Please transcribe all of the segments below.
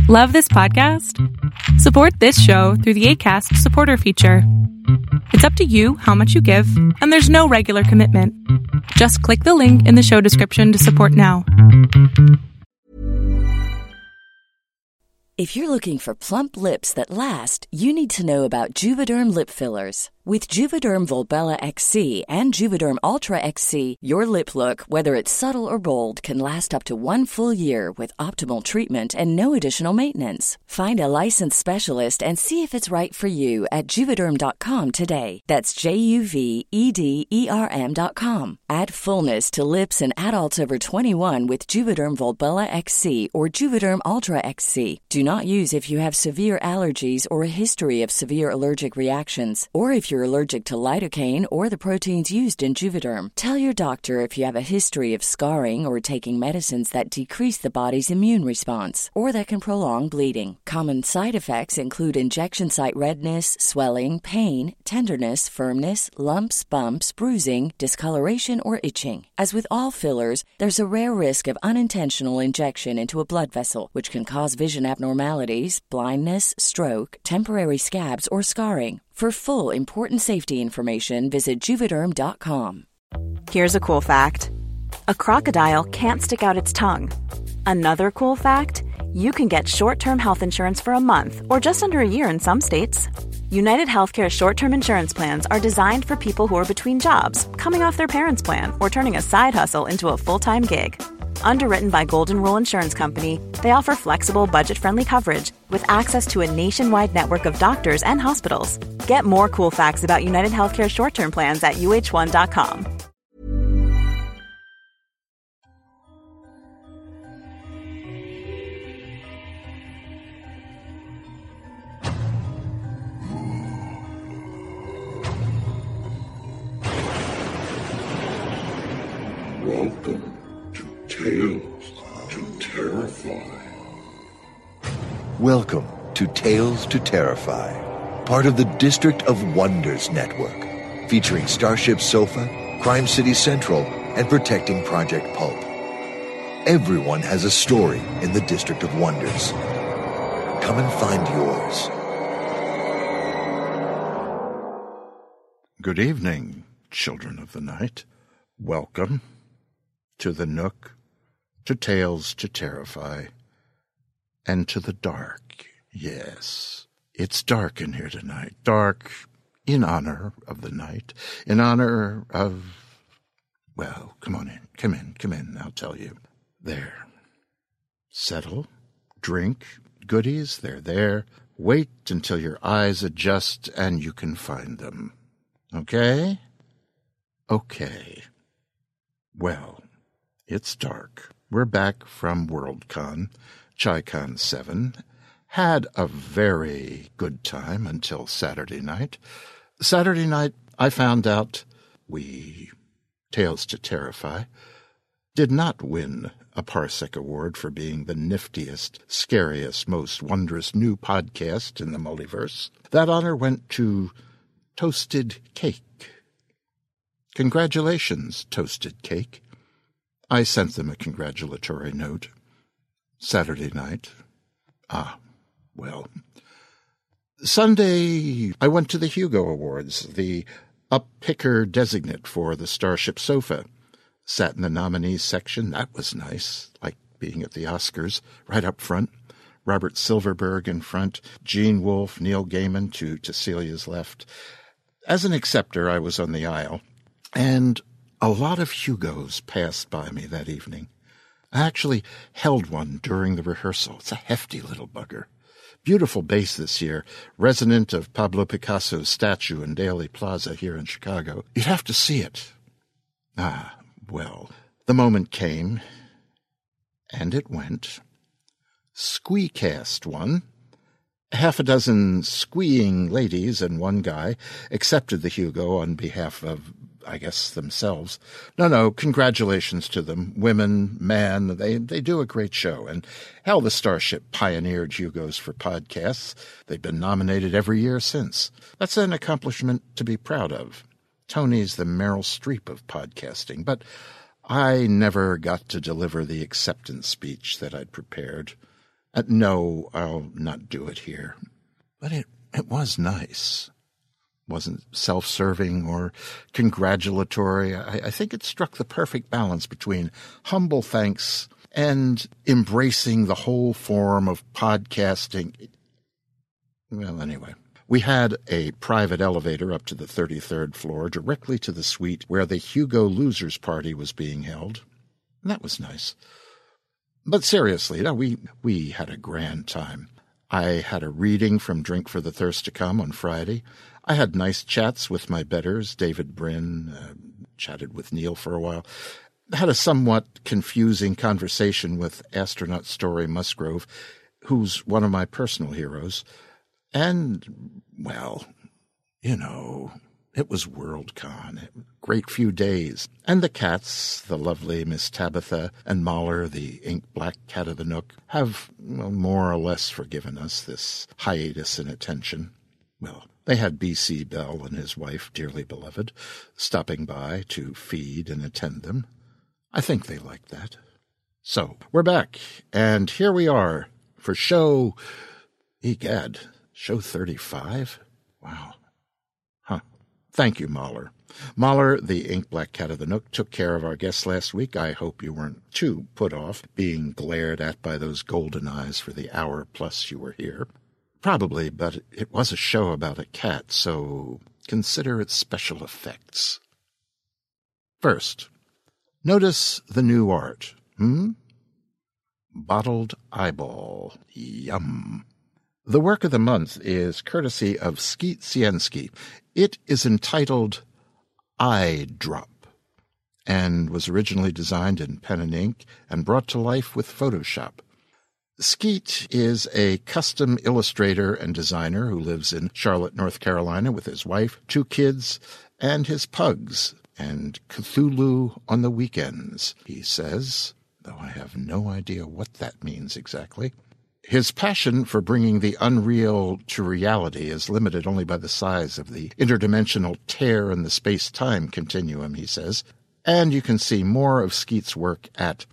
Love this podcast? Support this show through the Acast supporter feature. It's up to you how much you give, and there's no regular commitment. Just click the link in the show description to support now. If you're looking for plump lips that last, you need to know about Juvederm lip fillers. With Juvederm Volbella XC and Juvederm Ultra XC, your lip look, whether it's subtle or bold, can last up to 1 full year with optimal treatment and no additional maintenance. Find a licensed specialist and see if it's right for you at Juvederm.com today. That's JUVEDERM.com. Add fullness to lips in adults over 21 with Juvederm Volbella XC or Juvederm Ultra XC. Do not use if you have severe allergies or a history of severe allergic reactions, or if you're allergic to lidocaine or the proteins used in Juvederm. Tell your doctor if you have a history of scarring or taking medicines that decrease the body's immune response or that can prolong bleeding. Common side effects include injection site redness, swelling, pain, tenderness, firmness, lumps, bumps, bruising, discoloration, or itching. As with all fillers, there's a rare risk of unintentional injection into a blood vessel, which can cause vision abnormalities, blindness, stroke, temporary scabs, or scarring. For full, important safety information, visit Juvederm.com. Here's a cool fact. A crocodile can't stick out its tongue. Another cool fact, you can get short-term health insurance for a month or just under a year in some states. United Healthcare short-term insurance plans are designed for people who are between jobs, coming off their parents' plan, or turning a side hustle into a full-time gig. Underwritten by Golden Rule Insurance Company, they offer flexible, budget-friendly coverage with access to a nationwide network of doctors and hospitals. Get more cool facts about United Healthcare short-term plans at uh1.com. Welcome to Tales to Terrify. Welcome to Tales to Terrify, part of the District of Wonders network, featuring Starship Sofa, Crime City Central, and Protecting Project Pulp. Everyone has a story in the District of Wonders. Come and find yours. Good evening, children of the night. Welcome to the Nook, to Tales to Terrify, and to the dark. Yes, it's dark in here tonight. Dark in honor of the night, in honor of, well, come on in, come in, I'll tell you. There. Settle, drink, goodies, they're there. Wait until your eyes adjust and you can find them. Okay? Okay. Well, it's dark. We're back from Worldcon, ChiCon 7. Had a very good time until Saturday night. Saturday night, I found out we, Tales to Terrify, did not win a Parsec Award for being the niftiest, scariest, most wondrous new podcast in the multiverse. That honor went to Toasted Cake. Congratulations, Toasted Cake. I sent them a congratulatory note. Saturday night. Sunday, I went to the Hugo Awards, the up-picker designate for the Starship Sofa. Sat in the nominees section. That was nice, like being at the Oscars, right up front. Robert Silverberg in front, Gene Wolfe, Neil Gaiman to Celia's left. As an acceptor, I was on the aisle, and a lot of Hugos passed by me that evening. I actually held one during the rehearsal. It's a hefty little bugger. Beautiful bass this year, resonant of Pablo Picasso's statue in Daley Plaza here in Chicago. You'd have to see it. Well, the moment came, and it went. Squeecast won. Half a dozen squeeing ladies and one guy accepted the Hugo on behalf of, I guess, themselves. No, congratulations to them. Women, man, they do a great show. And hell, the Starship pioneered Hugos for podcasts. They've been nominated every year since. That's an accomplishment to be proud of. Tony's the Meryl Streep of podcasting, but I never got to deliver the acceptance speech that I'd prepared. No, I'll not do it here. But it was nice. Wasn't self-serving or congratulatory. I think it struck the perfect balance between humble thanks and embracing the whole form of podcasting. Well, anyway, we had a private elevator up to the 33rd floor, directly to the suite where the Hugo Losers Party was being held. And that was nice. But seriously, no, we had a grand time. I had a reading from Drink for the Thirst to Come on Friday. I had nice chats with my betters, David Brin, chatted with Neil for a while. Had a somewhat confusing conversation with astronaut Story Musgrove, who's one of my personal heroes. And, well, you know, it was Worldcon. Great few days. And the cats, the lovely Miss Tabitha and Mahler, the ink-black cat of the Nook, have more or less forgiven us this hiatus in attention. Well, they had B.C. Bell and his wife, dearly beloved, stopping by to feed and attend them. I think they liked that. So, we're back, and here we are for show... Egad, show 35? Wow. Huh. Thank you, Mahler. Mahler, the ink-black cat of the Nook, took care of our guests last week. I hope you weren't too put off being glared at by those golden eyes for the hour plus you were here. Probably, but it was a show about a cat, so consider it special effects. First, notice the new art. Bottled eyeball. Yum. The work of the month is courtesy of Skeet Sienski. It is entitled Eye Drop and was originally designed in pen and ink and brought to life with Photoshop. Skeet is a custom illustrator and designer who lives in Charlotte, North Carolina with his wife, 2 kids, and his pugs, and Cthulhu on the weekends, he says, though I have no idea what that means exactly. His passion for bringing the unreal to reality is limited only by the size of the interdimensional tear in the space-time continuum, he says, and you can see more of Skeet's work at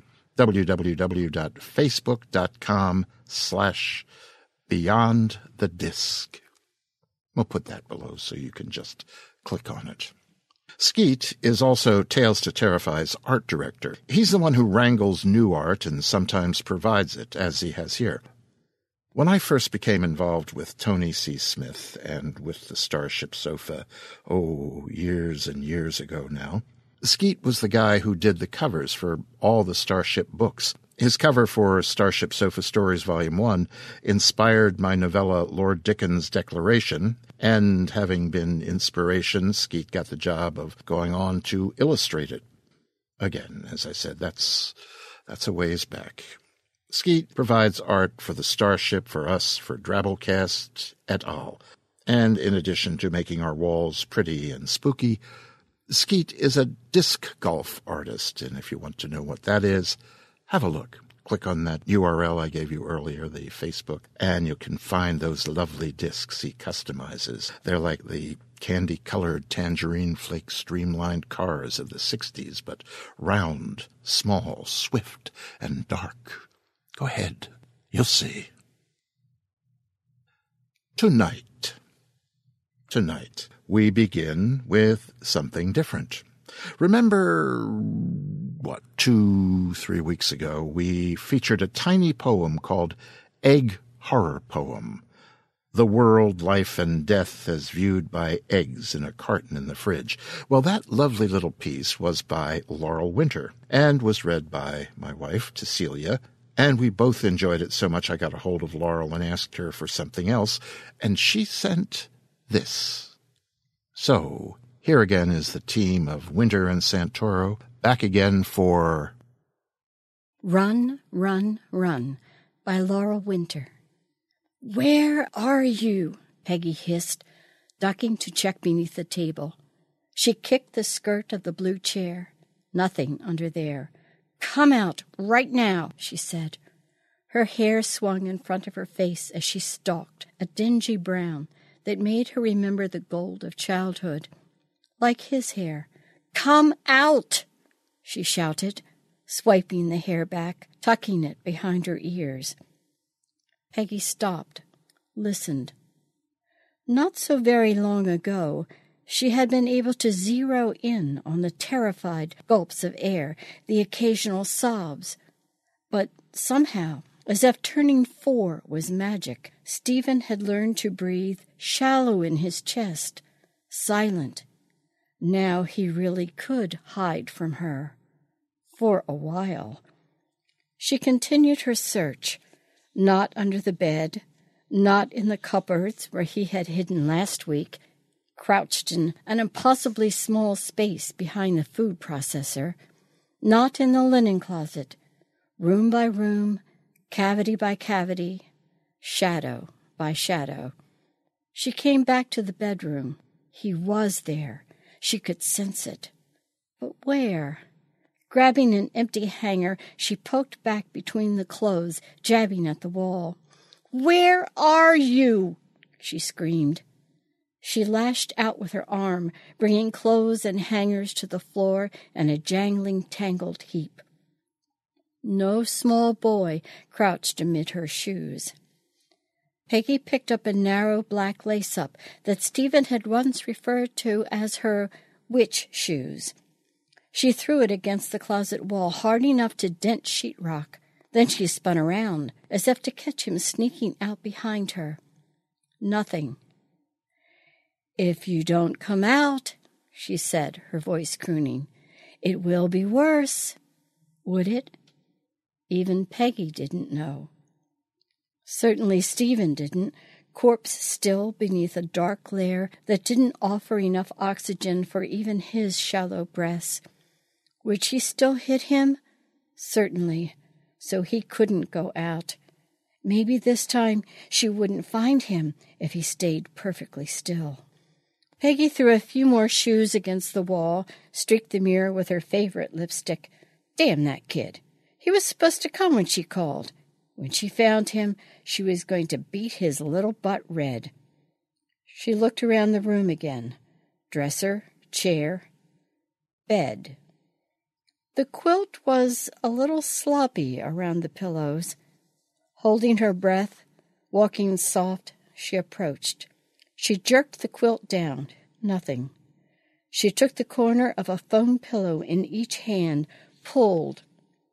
www.facebook.com/beyondthedisc. We'll put that below so you can just click on it. Skeet is also Tales to Terrify's art director. He's the one who wrangles new art and sometimes provides it, as he has here. When I first became involved with Tony C. Smith and with the Starship Sofa, years and years ago now, Skeet was the guy who did the covers for all the Starship books. His cover for Starship Sofa Stories Volume 1 inspired my novella Lord Dickens' Declaration, and having been inspiration, Skeet got the job of going on to illustrate it. Again, as I said, that's a ways back. Skeet provides art for the Starship, for us, for Drabblecast, et al. And in addition to making our walls pretty and spooky, Skeet is a disc golf artist, and if you want to know what that is, have a look. Click on that URL I gave you earlier, the Facebook, and you can find those lovely discs he customizes. They're like the candy-colored tangerine flake streamlined cars of the 60s, but round, small, swift, and dark. Go ahead. You'll see. Tonight, we begin with something different. Remember, 2-3 weeks ago, we featured a tiny poem called Egg Horror Poem. The world, life, and death as viewed by eggs in a carton in the fridge. Well, that lovely little piece was by Laurel Winter and was read by my wife, Cecilia, and we both enjoyed it so much I got a hold of Laurel and asked her for something else, and she sent this. So, here again is the team of Winter and Santoro, back again for Run, Run, Run by Laurel Winter. "Where are you?" Peggy hissed, ducking to check beneath the table. She kicked the skirt of the blue chair. Nothing under there. "Come out right now," she said. Her hair swung in front of her face as she stalked, a dingy brown that made her remember the gold of childhood. Like his hair. "Come out!" she shouted, swiping the hair back, tucking it behind her ears. Peggy stopped, listened. Not so very long ago, she had been able to zero in on the terrified gulps of air, the occasional sobs. But somehow, as if turning 4 was magic, Stephen had learned to breathe shallow in his chest, silent. Now he really could hide from her. For a while. She continued her search, not under the bed, not in the cupboards where he had hidden last week, crouched in an impossibly small space behind the food processor, not in the linen closet, room by room, cavity by cavity, shadow by shadow. She came back to the bedroom. He was there. She could sense it. But where? Grabbing an empty hanger, she poked back between the clothes, jabbing at the wall. "Where are you?" she screamed. She lashed out with her arm, bringing clothes and hangers to the floor in a jangling, tangled heap. No small boy crouched amid her shoes. Peggy picked up a narrow black lace-up that Stephen had once referred to as her witch shoes. She threw it against the closet wall hard enough to dent sheetrock. Then she spun around, as if to catch him sneaking out behind her. Nothing. "If you don't come out," she said, her voice crooning, "it will be worse." Would it? Even Peggy didn't know. Certainly Stephen didn't, corpse still beneath a dark lair that didn't offer enough oxygen for even his shallow breaths. Would she still hit him? Certainly, so he couldn't go out. Maybe this time she wouldn't find him if he stayed perfectly still. Peggy threw a few more shoes against the wall, streaked the mirror with her favorite lipstick. Damn that kid. He was supposed to come when she called. When she found him, she was going to beat his little butt red. She looked around the room again. Dresser, chair, bed. The quilt was a little sloppy around the pillows. Holding her breath, walking soft, she approached. She jerked the quilt down. Nothing. She took the corner of a foam pillow in each hand, pulled.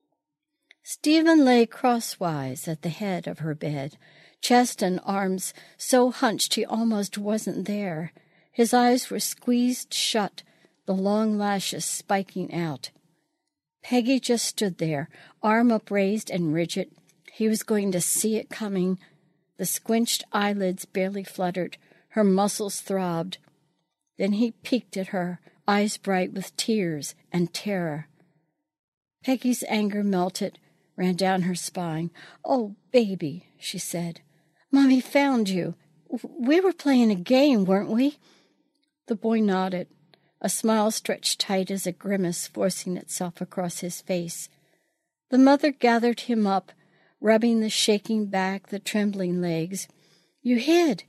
Stephen lay crosswise at the head of her bed, chest and arms so hunched he almost wasn't there. His eyes were squeezed shut, the long lashes spiking out. Peggy just stood there, arm upraised and rigid. He was going to see it coming. The squinched eyelids barely fluttered. Her muscles throbbed. Then he peeked at her, eyes bright with tears and terror. Peggy's anger melted, ran down her spine. "Oh, baby," she said. "Mommy found you. We were playing a game, weren't we?" The boy nodded, a smile stretched tight as a grimace forcing itself across his face. The mother gathered him up, rubbing the shaking back, the trembling legs. You hid,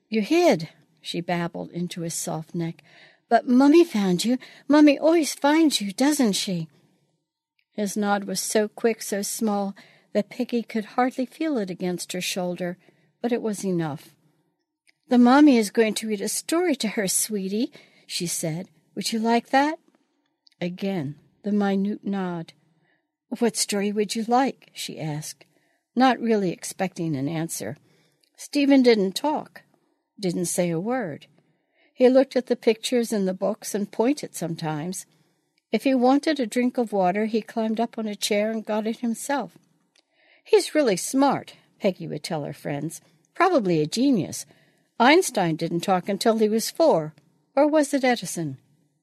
she babbled into his soft neck. "But Mummy found you. Mummy always finds you, doesn't she?" His nod was so quick, so small, that Peggy could hardly feel it against her shoulder, but it was enough. "The Mommy is going to read a story to her, sweetie," she said. "Would you like that?" Again, the minute nod. "What story would you like?" she asked, not really expecting an answer. Stephen didn't talk, didn't say a word. He looked at the pictures in the books and pointed sometimes. If he wanted a drink of water, he climbed up on a chair and got it himself. "He's really smart," Peggy would tell her friends. "Probably a genius. Einstein didn't talk until he was 4. Or was it Edison?"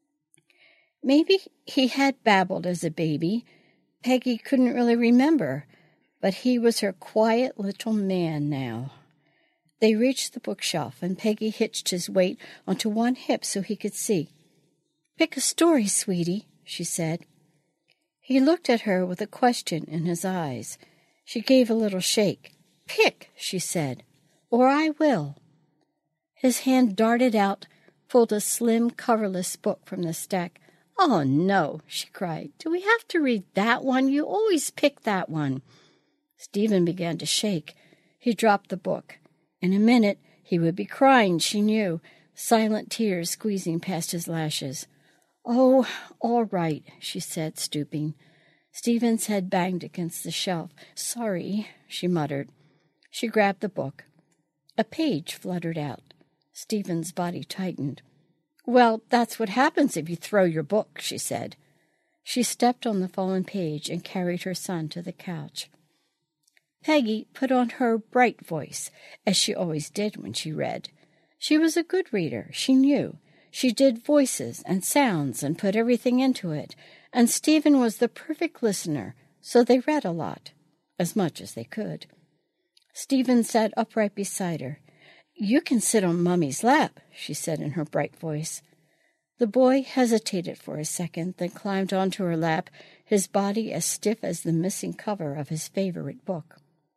Maybe he had babbled as a baby. Peggy couldn't really remember, but he was her quiet little man now. They reached the bookshelf, and Peggy hitched his weight onto one hip so he could see. "Pick a story, sweetie," she said. He looked at her with a question in his eyes. She gave a little shake. "Pick," she said, "or I will." His hand darted out, pulled a slim, coverless book from the stack. "Oh, no," she cried. "Do we have to read that one? You always pick that one." Stephen began to shake. He dropped the book. In a minute, he would be crying, she knew, silent tears squeezing past his lashes. "Oh, all right," she said, stooping. Stephen's head banged against the shelf. "Sorry," she muttered. She grabbed the book. A page fluttered out. Stephen's body tightened. "Well, that's what happens if you throw your book," she said. She stepped on the fallen page and carried her son to the couch. Peggy put on her bright voice, as she always did when she read. She was a good reader, she knew. She did voices and sounds and put everything into it, and Stephen was the perfect listener, so they read a lot, as much as they could. Stephen sat upright beside her. "You can sit on Mummy's lap," she said in her bright voice. The boy hesitated for a second, then climbed onto her lap, his body as stiff as the missing cover of his favorite book.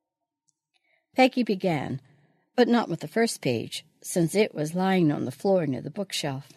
Peggy began, but not with the first page, since it was lying on the floor near the bookshelf.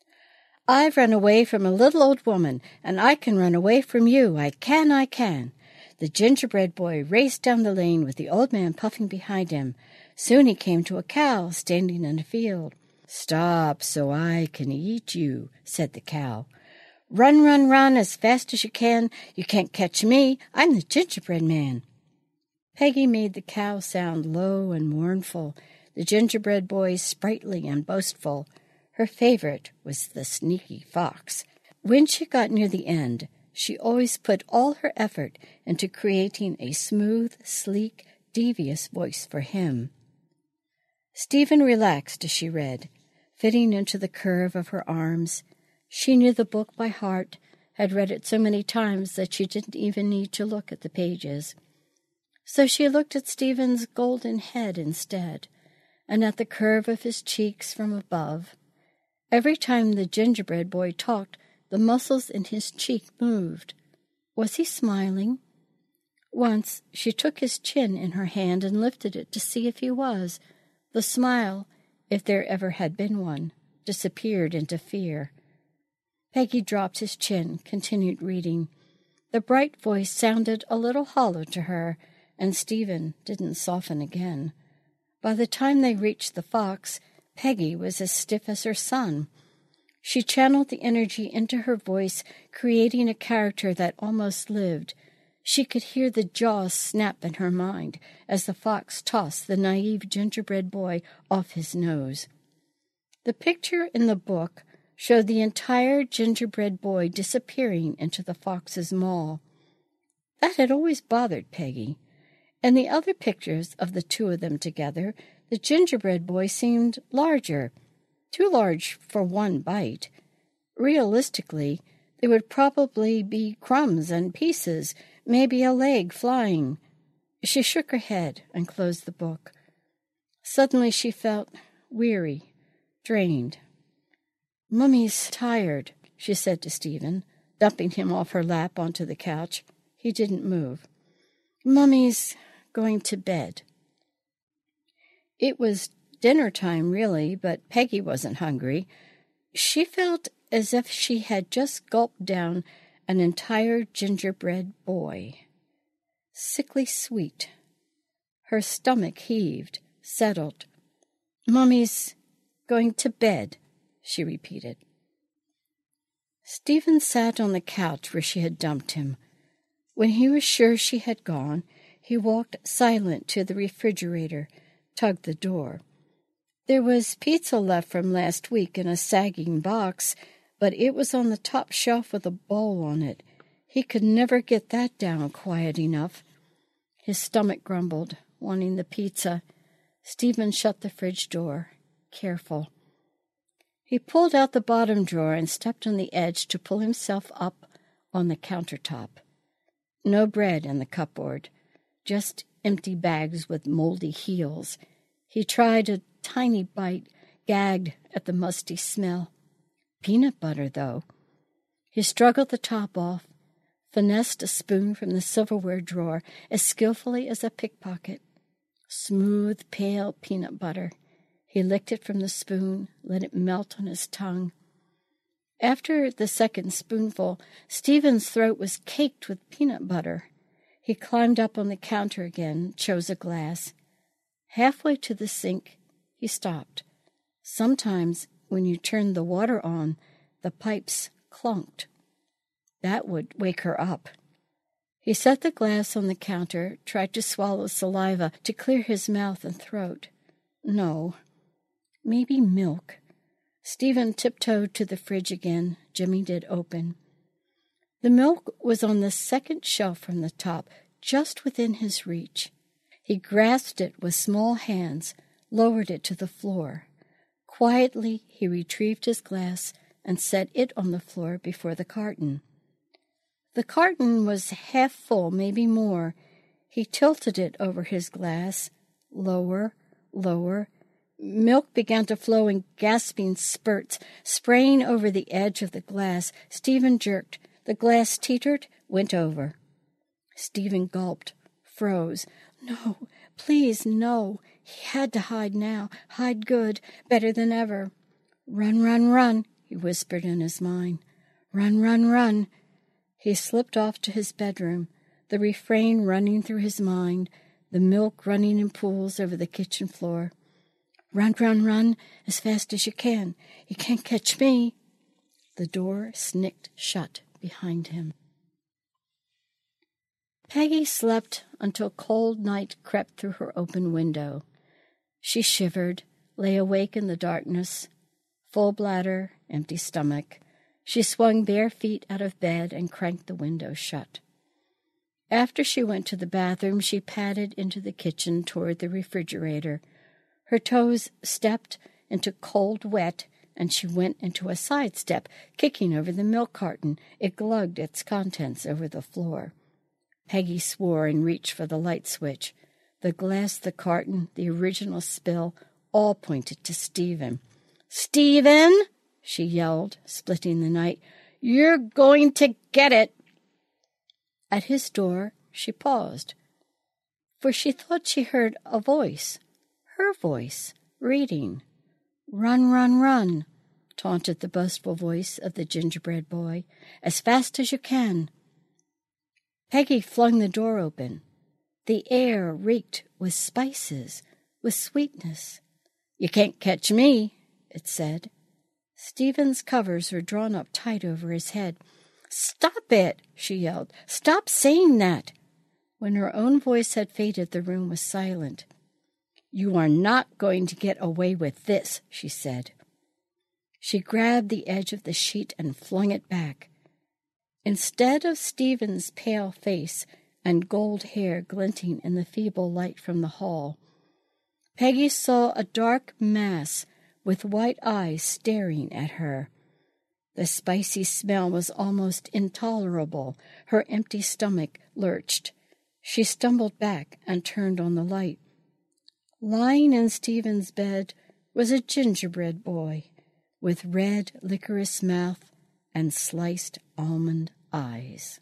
"I've run away from a little old woman, and I can run away from you. I can. The gingerbread boy raced down the lane with the old man puffing behind him. Soon he came to a cow standing in a field. 'Stop so I can eat you,' said the cow. 'Run, run, run as fast as you can. You can't catch me. I'm the gingerbread man.'" Peggy made the cow sound low and mournful, the gingerbread boy sprightly and boastful. Her favorite was the sneaky fox. When she got near the end, she always put all her effort into creating a smooth, sleek, devious voice for him. Stephen relaxed as she read, fitting into the curve of her arms. She knew the book by heart, had read it so many times that she didn't even need to look at the pages. So she looked at Stephen's golden head instead, and at the curve of his cheeks from above. Every time the gingerbread boy talked, the muscles in his cheek moved. Was he smiling? Once she took his chin in her hand and lifted it to see if he was. The smile, if there ever had been one, disappeared into fear. Peggy dropped his chin, continued reading. The bright voice sounded a little hollow to her, and Stephen didn't soften again. By the time they reached the fox, Peggy was as stiff as her son. She channeled the energy into her voice, creating a character that almost lived. She could hear the jaws snap in her mind as the fox tossed the naive gingerbread boy off his nose. The picture in the book showed the entire gingerbread boy disappearing into the fox's maw. That had always bothered Peggy. In the other pictures of the two of them together, the gingerbread boy seemed larger, too large for one bite. Realistically, there would probably be crumbs and pieces, maybe a leg flying. She shook her head and closed the book. Suddenly she felt weary, drained. "Mummy's tired," she said to Stephen, dumping him off her lap onto the couch. He didn't move. "Mummy's going to bed." It was dinner time, really, but Peggy wasn't hungry. She felt as if she had just gulped down an entire gingerbread boy. Sickly sweet. Her stomach heaved, settled. "Mummy's going to bed," she repeated. Stephen sat on the couch where she had dumped him. When he was sure she had gone, he walked silent to the refrigerator, tugged the door. There was pizza left from last week in a sagging box, but it was on the top shelf with a bowl on it. He could never get that down quiet enough. His stomach grumbled, wanting the pizza. Stephen shut the fridge door, careful. He pulled out the bottom drawer and stepped on the edge to pull himself up on the countertop. No bread in the cupboard, just empty bags with moldy heels. He tried a tiny bite, gagged at the musty smell. Peanut butter, though. He struggled the top off, finessed a spoon from the silverware drawer as skillfully as a pickpocket. Smooth, pale peanut butter. He licked it from the spoon, let it melt on his tongue. After the second spoonful, Stephen's throat was caked with peanut butter. He climbed up on the counter again, chose a glass. Halfway to the sink, he stopped. Sometimes when you turned the water on, the pipes clunked. That would wake her up. He set the glass on the counter, tried to swallow saliva to clear his mouth and throat. No. Maybe milk. Stephen tiptoed to the fridge again. Jimmy did open. The milk was on the second shelf from the top, just within his reach. He grasped it with small hands, lowered it to the floor. Quietly, he retrieved his glass and set it on the floor before the carton. The carton was half full, maybe more. He tilted it over his glass. Lower, lower. Milk began to flow in gasping spurts, spraying over the edge of the glass. Stephen jerked. The glass teetered, went over. Stephen gulped, froze. No, please, no. He had to hide now. Hide good, better than ever. Run, run, run, he whispered in his mind. Run, run, run. He slipped off to his bedroom, the refrain running through his mind, the milk running in pools over the kitchen floor. Run, run, run, as fast as you can. You can't catch me. The door snicked shut behind him. Peggy slept until cold night crept through her open window. She shivered, lay awake in the darkness, full bladder, empty stomach. She swung bare feet out of bed and cranked the window shut. After she went to the bathroom, she padded into the kitchen toward the refrigerator. Her toes stepped into cold wet, and she went into a sidestep, kicking over the milk carton. It glugged its contents over the floor. Peggy swore and reached for the light switch. The glass, the carton, the original spill, all pointed to Stephen. "Stephen!" she yelled, splitting the night. "You're going to get it!" At his door, she paused, for she thought she heard a voice, her voice, reading. "Run, run, run," taunted the boastful voice of the gingerbread boy, "as fast as you can." Peggy flung the door open. The air reeked with spices, with sweetness. "You can't catch me," it said. Stephen's covers were drawn up tight over his head. "Stop it!" she yelled. "Stop saying that!" When her own voice had faded, the room was silent. "You are not going to get away with this," she said. She grabbed the edge of the sheet and flung it back. Instead of Stephen's pale face and gold hair glinting in the feeble light from the hall, Peggy saw a dark mass with white eyes staring at her. The spicy smell was almost intolerable. Her empty stomach lurched. She stumbled back and turned on the light. Lying in Stephen's bed was a gingerbread boy with red licorice mouth and sliced almond eyes.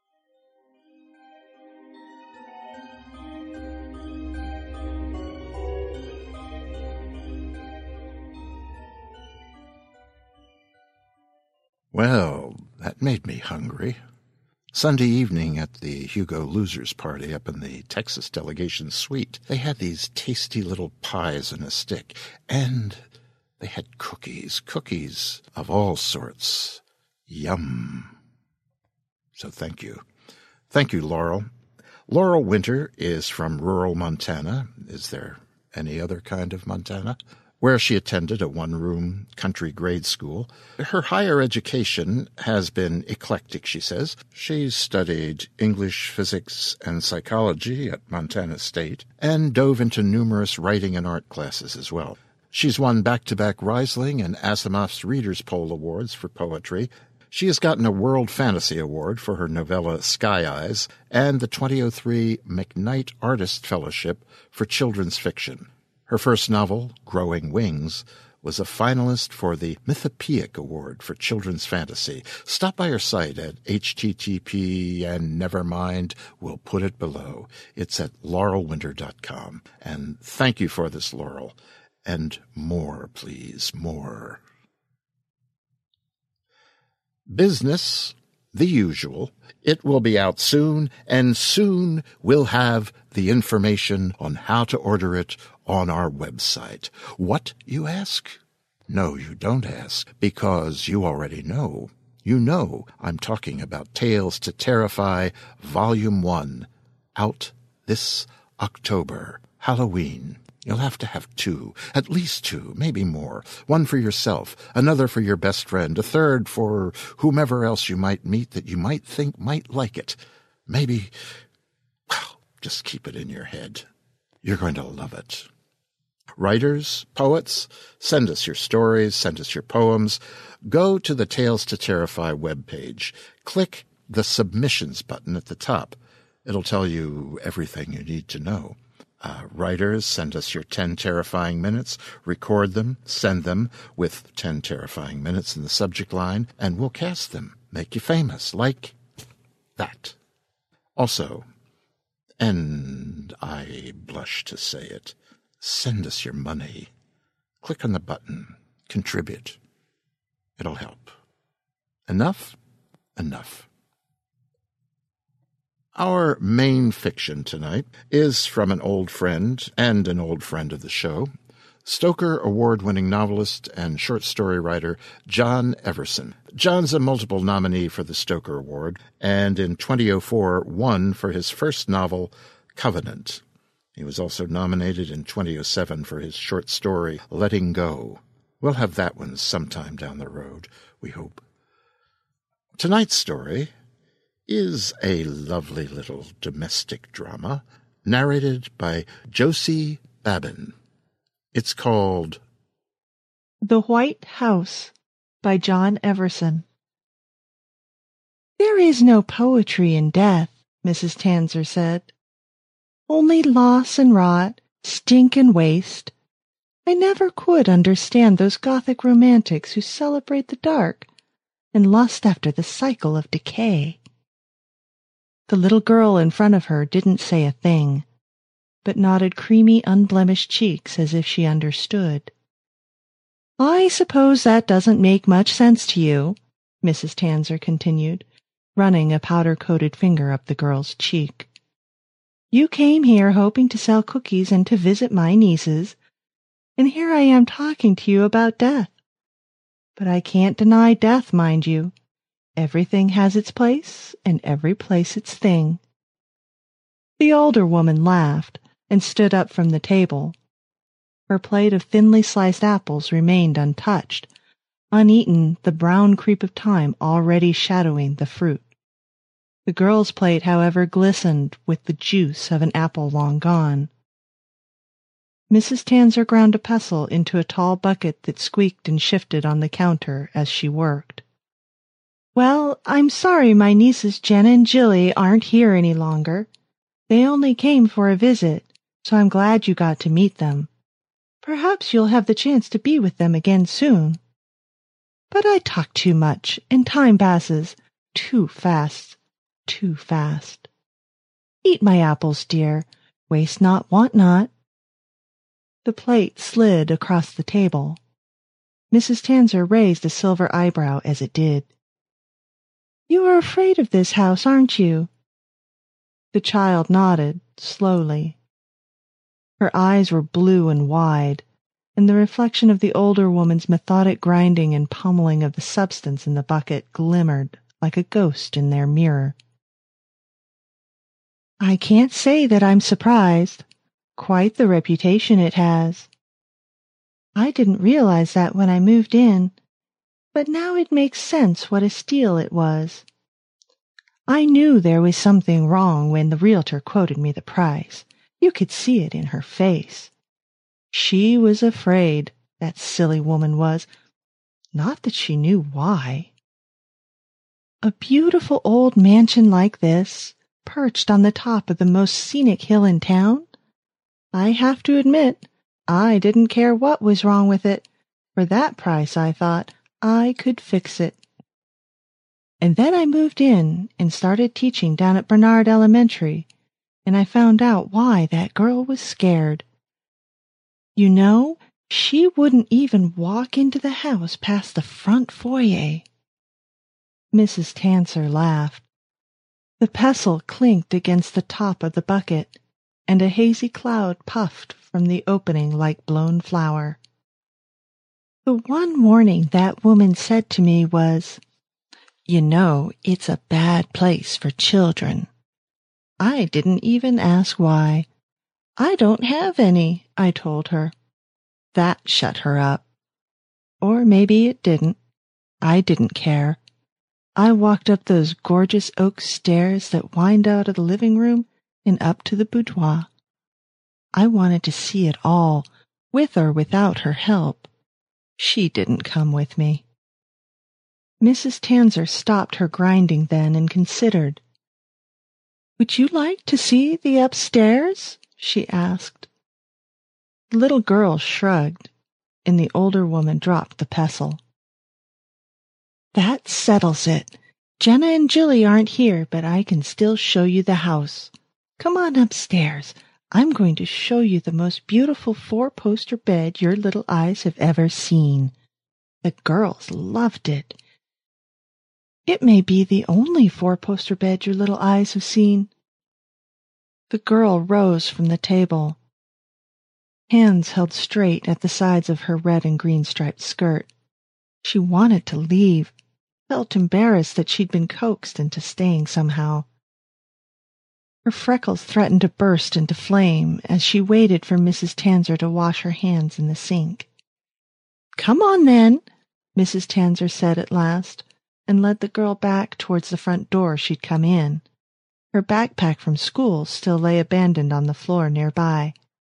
Well, that made me hungry. Sunday evening at the Hugo Losers Party up in the Texas delegation suite, they had these tasty little pies in a stick, and they had cookies of all sorts. Yum. So thank you. Thank you, Laurel. Laurel Winter is from rural Montana. Is there any other kind of Montana? Where she attended a one-room country grade school. Her higher education has been eclectic, she says. She's studied English, physics, and psychology at Montana State, and dove into numerous writing and art classes as well. She's won back-to-back Riesling and Asimov's Readers' Poll Awards for poetry. She has gotten a World Fantasy Award for her novella Sky Eyes and the 2003 McKnight Artist Fellowship for children's fiction. Her first novel, Growing Wings, was a finalist for the Mythopoeic Award for Children's Fantasy. Stop by her site at http and never mind, we'll put it below. It's at laurelwinter.com. And thank you for this, Laurel. And more, please, more. Business the usual. It will be out soon, and soon we'll have the information on how to order it on our website. What, you ask? No, you don't ask, because you already know. You know I'm talking about Tales to Terrify Volume 1, out this October, Halloween. You'll have to have 2, at least 2, maybe more. One for yourself, another for your best friend, a third for whomever else you might meet that you might think might like it. Maybe, well, just keep it in your head. You're going to love it. Writers, poets, send us your stories, send us your poems. Go to the Tales to Terrify webpage. Click the Submissions button at the top. It'll tell you everything you need to know. Writers, send us your 10 terrifying minutes, record them, send them with 10 terrifying minutes in the subject line, and we'll cast them, make you famous, like that. Also, and I blush to say it, send us your money. Click on the button, contribute. It'll help. Enough? Enough. Our main fiction tonight is from an old friend and an old friend of the show, Stoker award-winning novelist and short story writer John Everson. John's a multiple nominee for the Stoker Award, and in 2004 won for his first novel, Covenant. He was also nominated in 2007 for his short story, Letting Go. We'll have that one sometime down the road, we hope. Tonight's story is a lovely little domestic drama narrated by Josie Babin. It's called The White House by John Everson. There is no poetry in death, Mrs. Tanzer said. Only loss and rot, stink and waste. I never could understand those Gothic romantics who celebrate the dark and lust after the cycle of decay. The little girl in front of her didn't say a thing, but nodded creamy, unblemished cheeks as if she understood. I suppose that doesn't make much sense to you, Mrs. Tanzer continued, running a powder-coated finger up the girl's cheek. You came here hoping to sell cookies and to visit my nieces, and here I am talking to you about death. But I can't deny death, mind you. Everything has its place, and every place its thing. The older woman laughed and stood up from the table. Her plate of thinly sliced apples remained untouched, uneaten, the brown creep of time already shadowing the fruit. The girl's plate, however, glistened with the juice of an apple long gone. Mrs. Tanzer ground a pestle into a tall bucket that squeaked and shifted on the counter as she worked. Well, I'm sorry my nieces Jenna and Jilly aren't here any longer. They only came for a visit, so I'm glad you got to meet them. Perhaps you'll have the chance to be with them again soon. But I talk too much, and time passes too fast, too fast. Eat my apples, dear. Waste not, want not. The plate slid across the table. Mrs. Tanzer raised a silver eyebrow as it did. You are afraid of this house, aren't you? The child nodded, slowly. Her eyes were blue and wide, and the reflection of the older woman's methodic grinding and pummeling of the substance in the bucket glimmered like a ghost in their mirror. I can't say that I'm surprised. Quite the reputation it has. I didn't realize that when I moved in, but now it makes sense what a steal it was. I knew there was something wrong when the realtor quoted me the price. You could see it in her face. She was afraid, that silly woman was. Not that she knew why. A beautiful old mansion like this, perched on the top of the most scenic hill in town? I have to admit, I didn't care what was wrong with it. For that price, I thought, I could fix it. And then I moved in and started teaching down at Bernard Elementary, and I found out why that girl was scared. You know, she wouldn't even walk into the house past the front foyer. Mrs. Tanser laughed. The pestle clinked against the top of the bucket, and a hazy cloud puffed from the opening like blown flour. The one warning that woman said to me was, "You know, it's a bad place for children." I didn't even ask why. "I don't have any," I told her. That shut her up. Or maybe it didn't. I didn't care. I walked up those gorgeous oak stairs that wind out of the living room and up to the boudoir. I wanted to see it all, with or without her help. She didn't come with me. Mrs. Tanser stopped her grinding then and considered. "Would you like to see the upstairs?" she asked. The little girl shrugged, and the older woman dropped the pestle. "That settles it. Jenna and Jilly aren't here, but I can still show you the house. Come on upstairs. I'm going to show you the most beautiful 4-poster bed your little eyes have ever seen. The girls loved it. It may be the only 4-poster bed your little eyes have seen." The girl rose from the table, hands held straight at the sides of her red and green striped skirt. She wanted to leave, felt embarrassed that she'd been coaxed into staying somehow. Her freckles threatened to burst into flame as she waited for Mrs. Tanser to wash her hands in the sink. "Come on, then," Mrs. Tanser said at last, and led the girl back towards the front door she'd come in. Her backpack from school still lay abandoned on the floor nearby.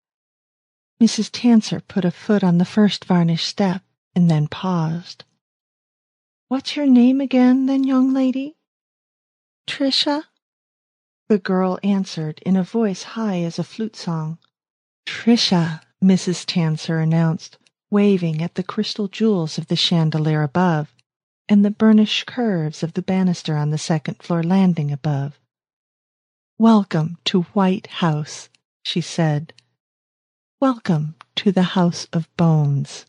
Mrs. Tanser put a foot on the first varnished step and then paused. "What's your name again, then, young lady?" "Tricia," the girl answered in a voice high as a flute song. "Tricia," Mrs. Tanser announced, waving at the crystal jewels of the chandelier above and the burnished curves of the banister on the second-floor landing above. "Welcome to White House," she said. "Welcome to the House of Bones."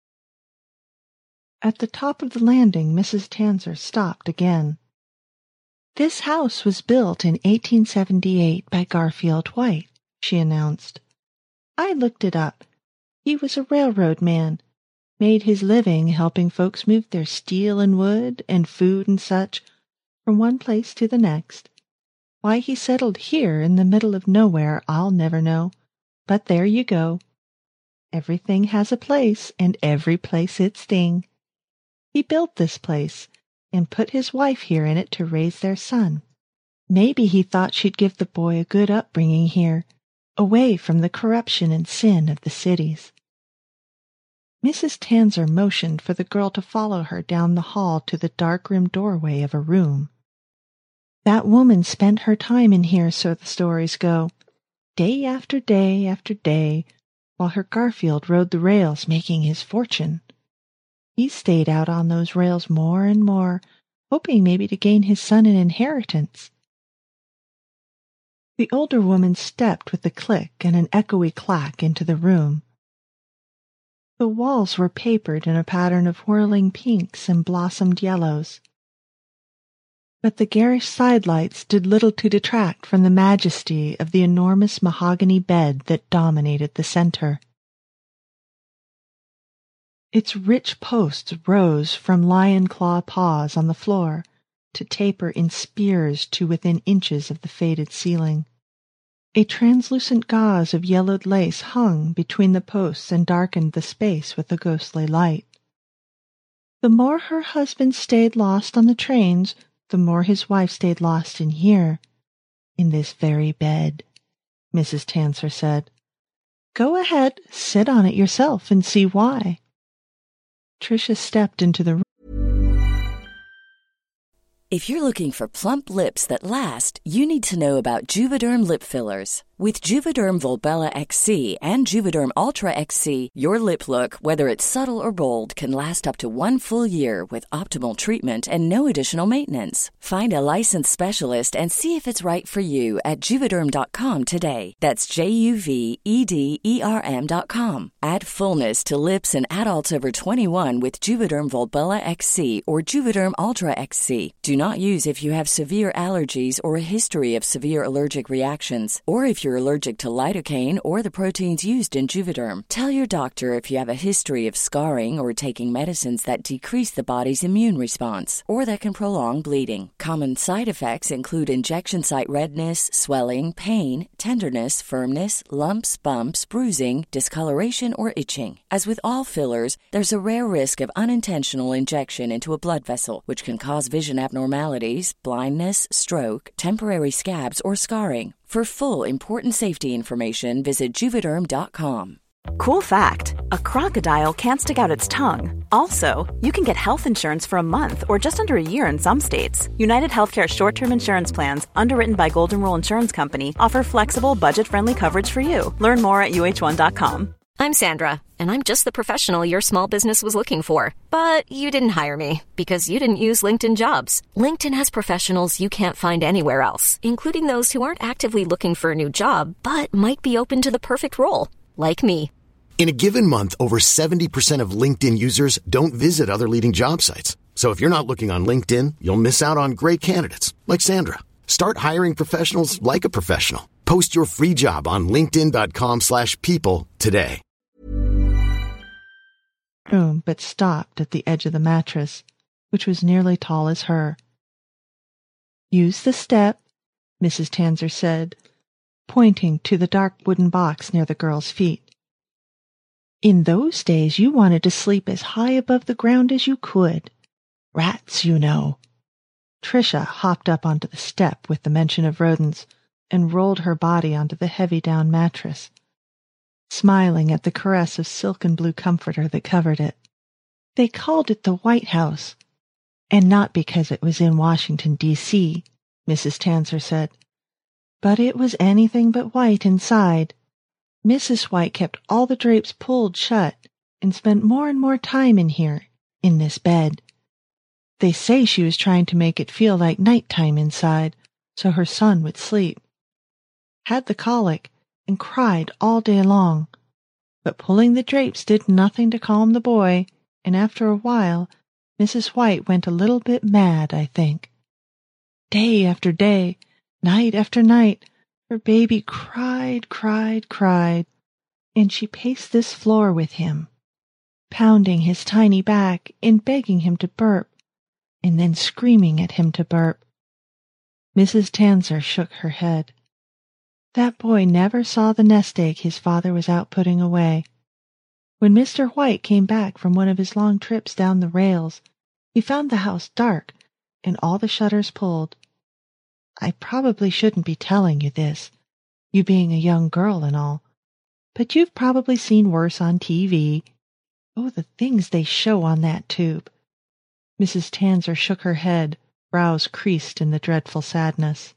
At the top of the landing, Mrs. Tanser stopped again. "This house was built in 1878 by Garfield White," she announced. "I looked it up. He was a railroad man, made his living helping folks move their steel and wood and food and such from one place to the next. Why he settled here in the middle of nowhere I'll never know, but there you go. Everything has a place, and every place its thing. He built this place, and put his wife here in it to raise their son. Maybe he thought she'd give the boy a good upbringing here, away from the corruption and sin of the cities." Mrs. Tanser motioned for the girl to follow her down the hall to the dark-rimmed doorway of a room. "That woman spent her time in here, so the stories go, day after day after day, while her Garfield rode the rails making his fortune. He stayed out on those rails more and more, hoping maybe to gain his son an inheritance." The older woman stepped with a click and an echoey clack into the room. The walls were papered in a pattern of whirling pinks and blossomed yellows, but the garish sidelights did little to detract from the majesty of the enormous mahogany bed that dominated the center. Its rich posts rose from lion-claw paws on the floor to taper in spears to within inches of the faded ceiling. A translucent gauze of yellowed lace hung between the posts and darkened the space with a ghostly light. The more her husband stayed lost on the trains, the more his wife stayed lost in here, in this very bed, Mrs. Tanser said. "Go ahead, sit on it yourself and see why." Tricia stepped into the room. If you're looking for plump lips that last, you need to know about Juvederm lip fillers. With Juvederm Volbella XC and Juvederm Ultra XC, your lip look, whether it's subtle or bold, can last up to 1 full year with optimal treatment and no additional maintenance. Find a licensed specialist and see if it's right for you at Juvederm.com today. That's JUVEDERM.com. Add fullness to lips and adults over 21 with Juvederm Volbella XC or Juvederm Ultra XC. Do not use if you have severe allergies or a history of severe allergic reactions, or if you're allergic to lidocaine or the proteins used in Juvederm. Tell your doctor if you have a history of scarring or taking medicines that decrease the body's immune response or that can prolong bleeding. Common side effects include injection site redness, swelling, pain, tenderness, firmness, lumps, bumps, bruising, discoloration, or itching. As with all fillers, there's a rare risk of unintentional injection into a blood vessel, which can cause vision abnormalities, blindness, stroke, temporary scabs, or scarring. For full, important safety information, visit Juvederm.com. Cool fact, a crocodile can't stick out its tongue. Also, you can get health insurance for a month or just under a year in some states. United Healthcare short-term insurance plans, underwritten by Golden Rule Insurance Company, offer flexible, budget-friendly coverage for you. Learn more at UH1.com. I'm Sandra, and I'm just the professional your small business was looking for. But you didn't hire me because you didn't use LinkedIn Jobs. LinkedIn has professionals you can't find anywhere else, including those who aren't actively looking for a new job, but might be open to the perfect role, like me. In a given month, over 70% of LinkedIn users don't visit other leading job sites. So if you're not looking on LinkedIn, you'll miss out on great candidates like Sandra. Start hiring professionals like a professional. Post your free job on linkedin.com/people today. Room, but stopped at the edge of the mattress, which was nearly tall as her. Use the step, Mrs. Tanzer said, pointing to the dark wooden box near the girl's feet. In those days you wanted to sleep as high above the ground as you could. Rats, you know. Tricia hopped up onto the step with the mention of rodents and rolled her body onto the heavy down mattress, smiling at the caress of silken blue comforter that covered it. They called it the White House, and not because it was in Washington, D.C., Mrs. Tanzer said, but it was anything but white inside. Mrs. White kept all the drapes pulled shut and spent more and more time in here, in this bed. They say she was trying to make it feel like nighttime inside, so her son would sleep. Had the colic and cried all day long, but pulling the drapes did nothing to calm the boy, and after a while Mrs. White went a little bit mad, I think. Day after day, night after night, her baby cried, and she paced this floor with him, pounding his tiny back and begging him to burp, and then screaming at him to burp. Mrs. Tanzer shook her head. That boy never saw the nest egg his father was out putting away. When Mr. White came back from one of his long trips down the rails, he found the house dark and all the shutters pulled. I probably shouldn't be telling you this, you being a young girl and all, but you've probably seen worse on TV. Oh, the things they show on that tube. Mrs. Tanzer shook her head, brows creased in the dreadful sadness.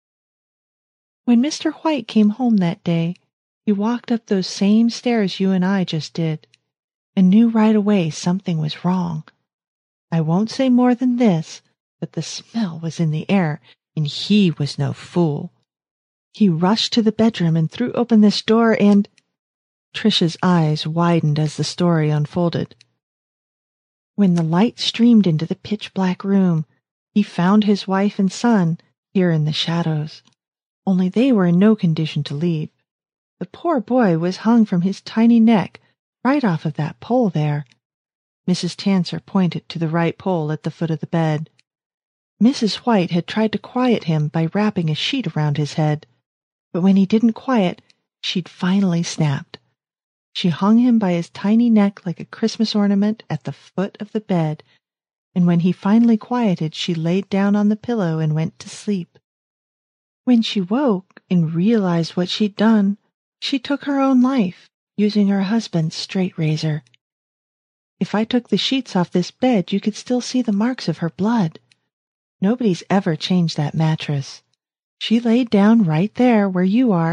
When Mr. White came home that day, he walked up those same stairs you and I just did, and knew right away something was wrong. I won't say more than this, but the smell was in the air, and he was no fool. He rushed to the bedroom and threw open this door and— Tricia's eyes widened as the story unfolded. When the light streamed into the pitch-black room, he found his wife and son here in the shadows, only they were in no condition to leave. The poor boy was hung from his tiny neck right off of that pole there. Mrs. Tanzer pointed to the right pole at the foot of the bed. Mrs. White had tried to quiet him by wrapping a sheet around his head, but when he didn't quiet, she'd finally snapped. She hung him by his tiny neck like a Christmas ornament at the foot of the bed, and when he finally quieted, she laid down on the pillow and went to sleep. When she woke and realized what she'd done, she took her own life, using her husband's straight razor. If I took the sheets off this bed, you could still see the marks of her blood. Nobody's ever changed that mattress. She laid down right there where you are,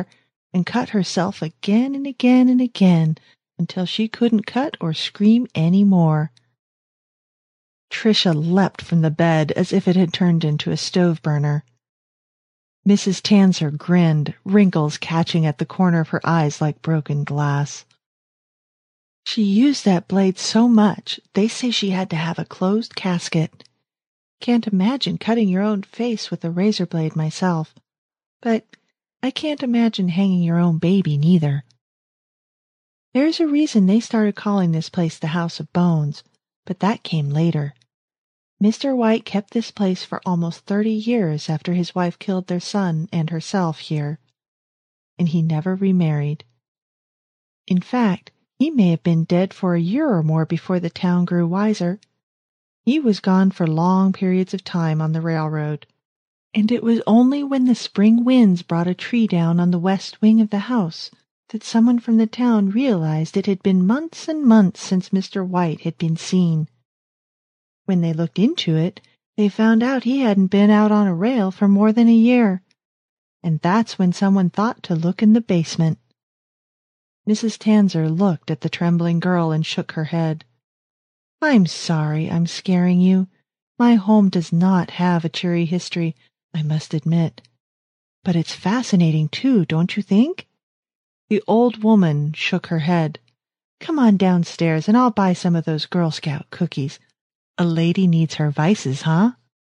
and cut herself again and again and again until she couldn't cut or scream any more. Tricia leapt from the bed as if it had turned into a stove burner. Mrs. Tanzer grinned, wrinkles catching at the corner of her eyes like broken glass. She used that blade so much, they say she had to have a closed casket. Can't imagine cutting your own face with a razor blade myself, but I can't imagine hanging your own baby neither. There's a reason they started calling this place the House of Bones, but that came later. Mr. White kept this place for almost 30 years after his wife killed their son and herself here, and he never remarried. In fact, he may have been dead for a year or more before the town grew wiser. He was gone for long periods of time on the railroad, and it was only when the spring winds brought a tree down on the west wing of the house that someone from the town realized it had been months and months since Mr. White had been seen. When they looked into it, they found out he hadn't been out on a rail for more than a year, and that's when someone thought to look in the basement. Mrs. Tanzer looked at the trembling girl and shook her head. I'm sorry I'm scaring you. My home does not have a cheery history, I must admit. But it's fascinating, too, don't you think? The old woman shook her head. Come on downstairs and I'll buy some of those Girl Scout cookies. A lady needs her vices, huh?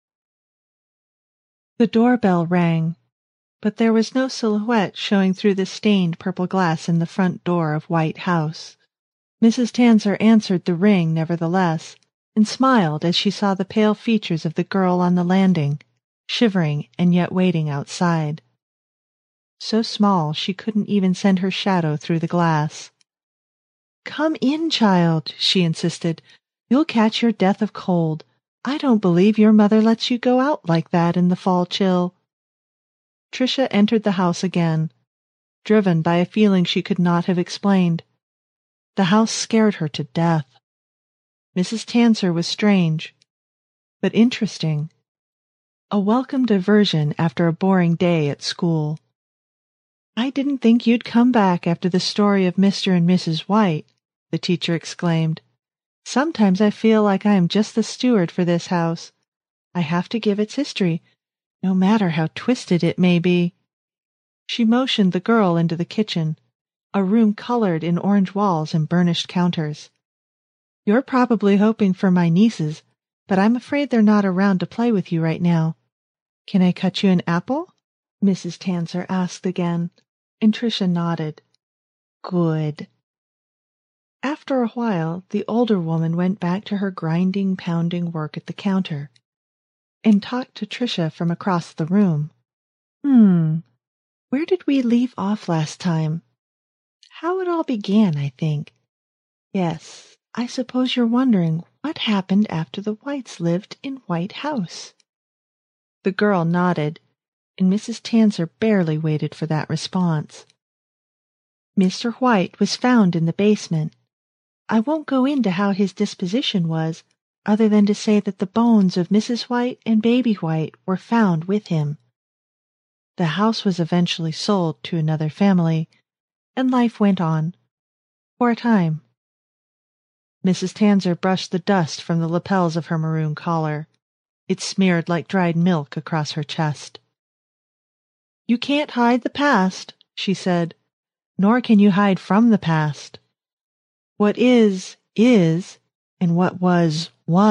The doorbell rang, but there was no silhouette showing through the stained purple glass in the front door of White House. Mrs. Tanzer answered the ring nevertheless, and smiled as she saw the pale features of the girl on the landing, shivering and yet waiting outside. So small she couldn't even send her shadow through the glass. Come in, child, she insisted. You'll catch your death of cold. I don't believe your mother lets you go out like that in the fall chill. Tricia entered the house again, driven by a feeling she could not have explained. The house scared her to death. Mrs. Tanzer was strange, but interesting. A welcome diversion after a boring day at school. I didn't think you'd come back after the story of Mr. and Mrs. White, the teacher exclaimed. Sometimes I feel like I am just the steward for this house. I have to give its history, no matter how twisted it may be. She motioned the girl into the kitchen, a room colored in orange walls and burnished counters. You're probably hoping for my nieces, but I'm afraid they're not around to play with you right now. Can I cut you an apple? Mrs. Tanzer asked again, and Tricia nodded. Good. After a while, the older woman went back to her grinding, pounding work at the counter, and talked to Tricia from across the room. Where did we leave off last time? How it all began, I think. Yes, I suppose you're wondering what happened after the Whites lived in White House. The girl nodded, and Mrs. Tanzer barely waited for that response. Mr. White was found in the basement. I won't go into how his disposition was, other than to say that the bones of Mrs. White and Baby White were found with him. The house was eventually sold to another family, and life went on, for a time. Mrs. Tanzer brushed the dust from the lapels of her maroon collar. It smeared like dried milk across her chest. You can't hide the past, she said, nor can you hide from the past. What is, and what was.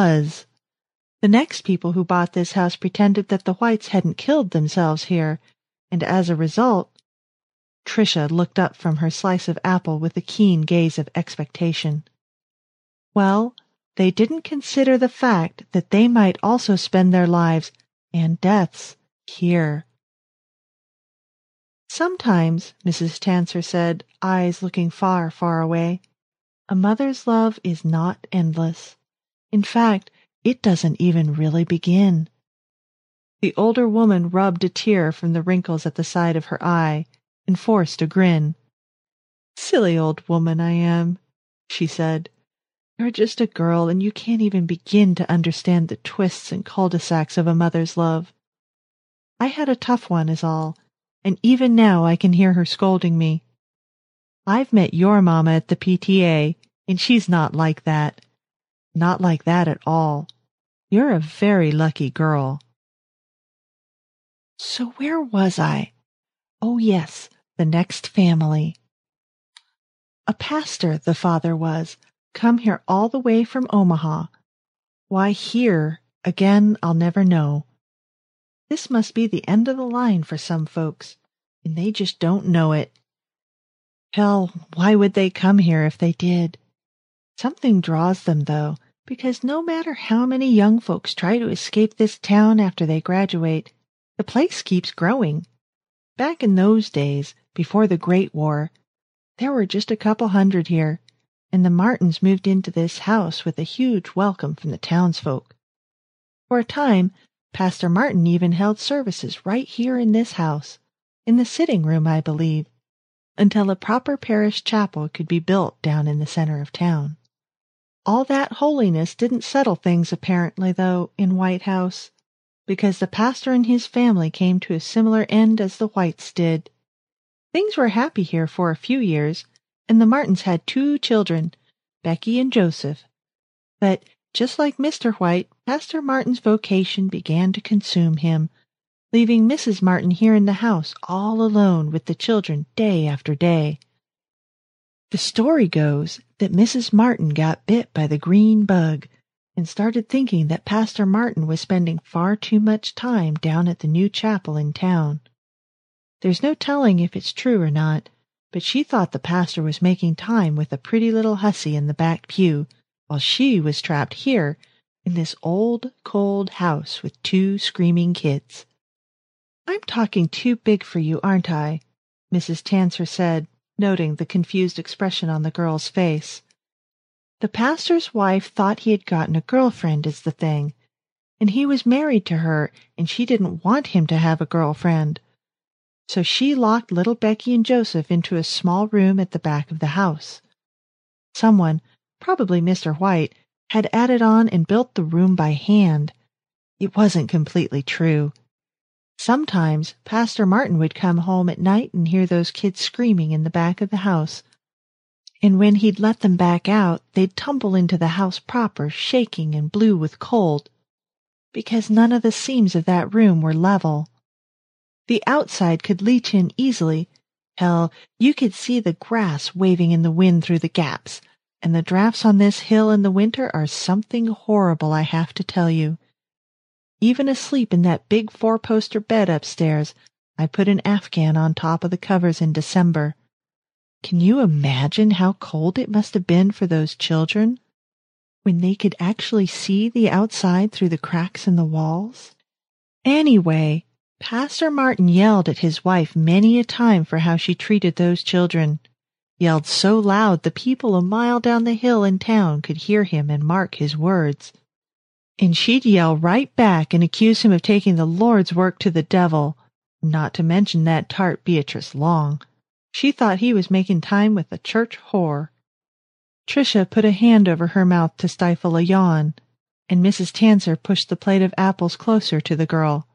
The next people who bought this house pretended that the Whites hadn't killed themselves here, and as a result— Tricia looked up from her slice of apple with a keen gaze of expectation. Well, they didn't consider the fact that they might also spend their lives and deaths here. Sometimes, Mrs. Tanzer said, eyes looking far, far away, a mother's love is not endless. In fact, it doesn't even really begin. The older woman rubbed a tear from the wrinkles at the side of her eye and forced a grin. Silly old woman I am, she said. You're just a girl, and you can't even begin to understand the twists and cul-de-sacs of a mother's love. I had a tough one is all, and even now I can hear her scolding me. I've met your mama at the PTA, and she's not like that. Not like that at all. You're a very lucky girl. So where was I? Oh, yes, the next family. A pastor, the father was, come here all the way from Omaha. Why here, again, I'll never know. This must be the end of the line for some folks, and they just don't know it. Hell, why would they come here if they did? Something draws them, though, because no matter how many young folks try to escape this town after they graduate, the place keeps growing. Back in those days, before the Great War, there were just a couple hundred here, and the Martins moved into this house with a huge welcome from the townsfolk. For a time, Pastor Martin even held services right here in this house, in the sitting room, I believe, until a proper parish chapel could be built down in the center of town. All that holiness didn't settle things apparently, though, in White House, because the pastor and his family came to a similar end as the Whites did. Things were happy here for a few years, and the Martins had 2 children, Becky and Joseph. But just like Mr. White, Pastor Martin's vocation began to consume him, leaving Mrs. Martin here in the house all alone with the children day after day. The story goes that Mrs. Martin got bit by the green bug and started thinking that Pastor Martin was spending far too much time down at the new chapel in town. There's no telling if it's true or not, but she thought the pastor was making time with a pretty little hussy in the back pew, while she was trapped here in this old, cold house with 2 screaming kids. "I'm talking too big for you, aren't I?" Mrs. Tanser said, noting the confused expression on the girl's face. The pastor's wife thought he had gotten a girlfriend is the thing, and he was married to her, and she didn't want him to have a girlfriend. So she locked little Becky and Joseph into a small room at the back of the house. Someone, probably Mr. White, had added on and built the room by hand. It wasn't completely true. Sometimes Pastor Martin would come home at night and hear those kids screaming in the back of the house, and when he'd let them back out, they'd tumble into the house proper, shaking and blue with cold, because none of the seams of that room were level. The outside could leach in easily. Hell, you could see the grass waving in the wind through the gaps, and the drafts on this hill in the winter are something horrible, I have to tell you. Even asleep in that big 4-poster bed upstairs, I put an Afghan on top of the covers in December. Can you imagine how cold it must have been for those children, when they could actually see the outside through the cracks in the walls? Anyway, Pastor Martin yelled at his wife many a time for how she treated those children. Yelled so loud the people a mile down the hill in town could hear him and mark his words. And she'd yell right back and accuse him of taking the Lord's work to the devil, not to mention that tart Beatrice Long. She thought he was making time with a church whore. Tricia put a hand over her mouth to stifle a yawn, and Mrs. Tanser pushed the plate of apples closer to the girl.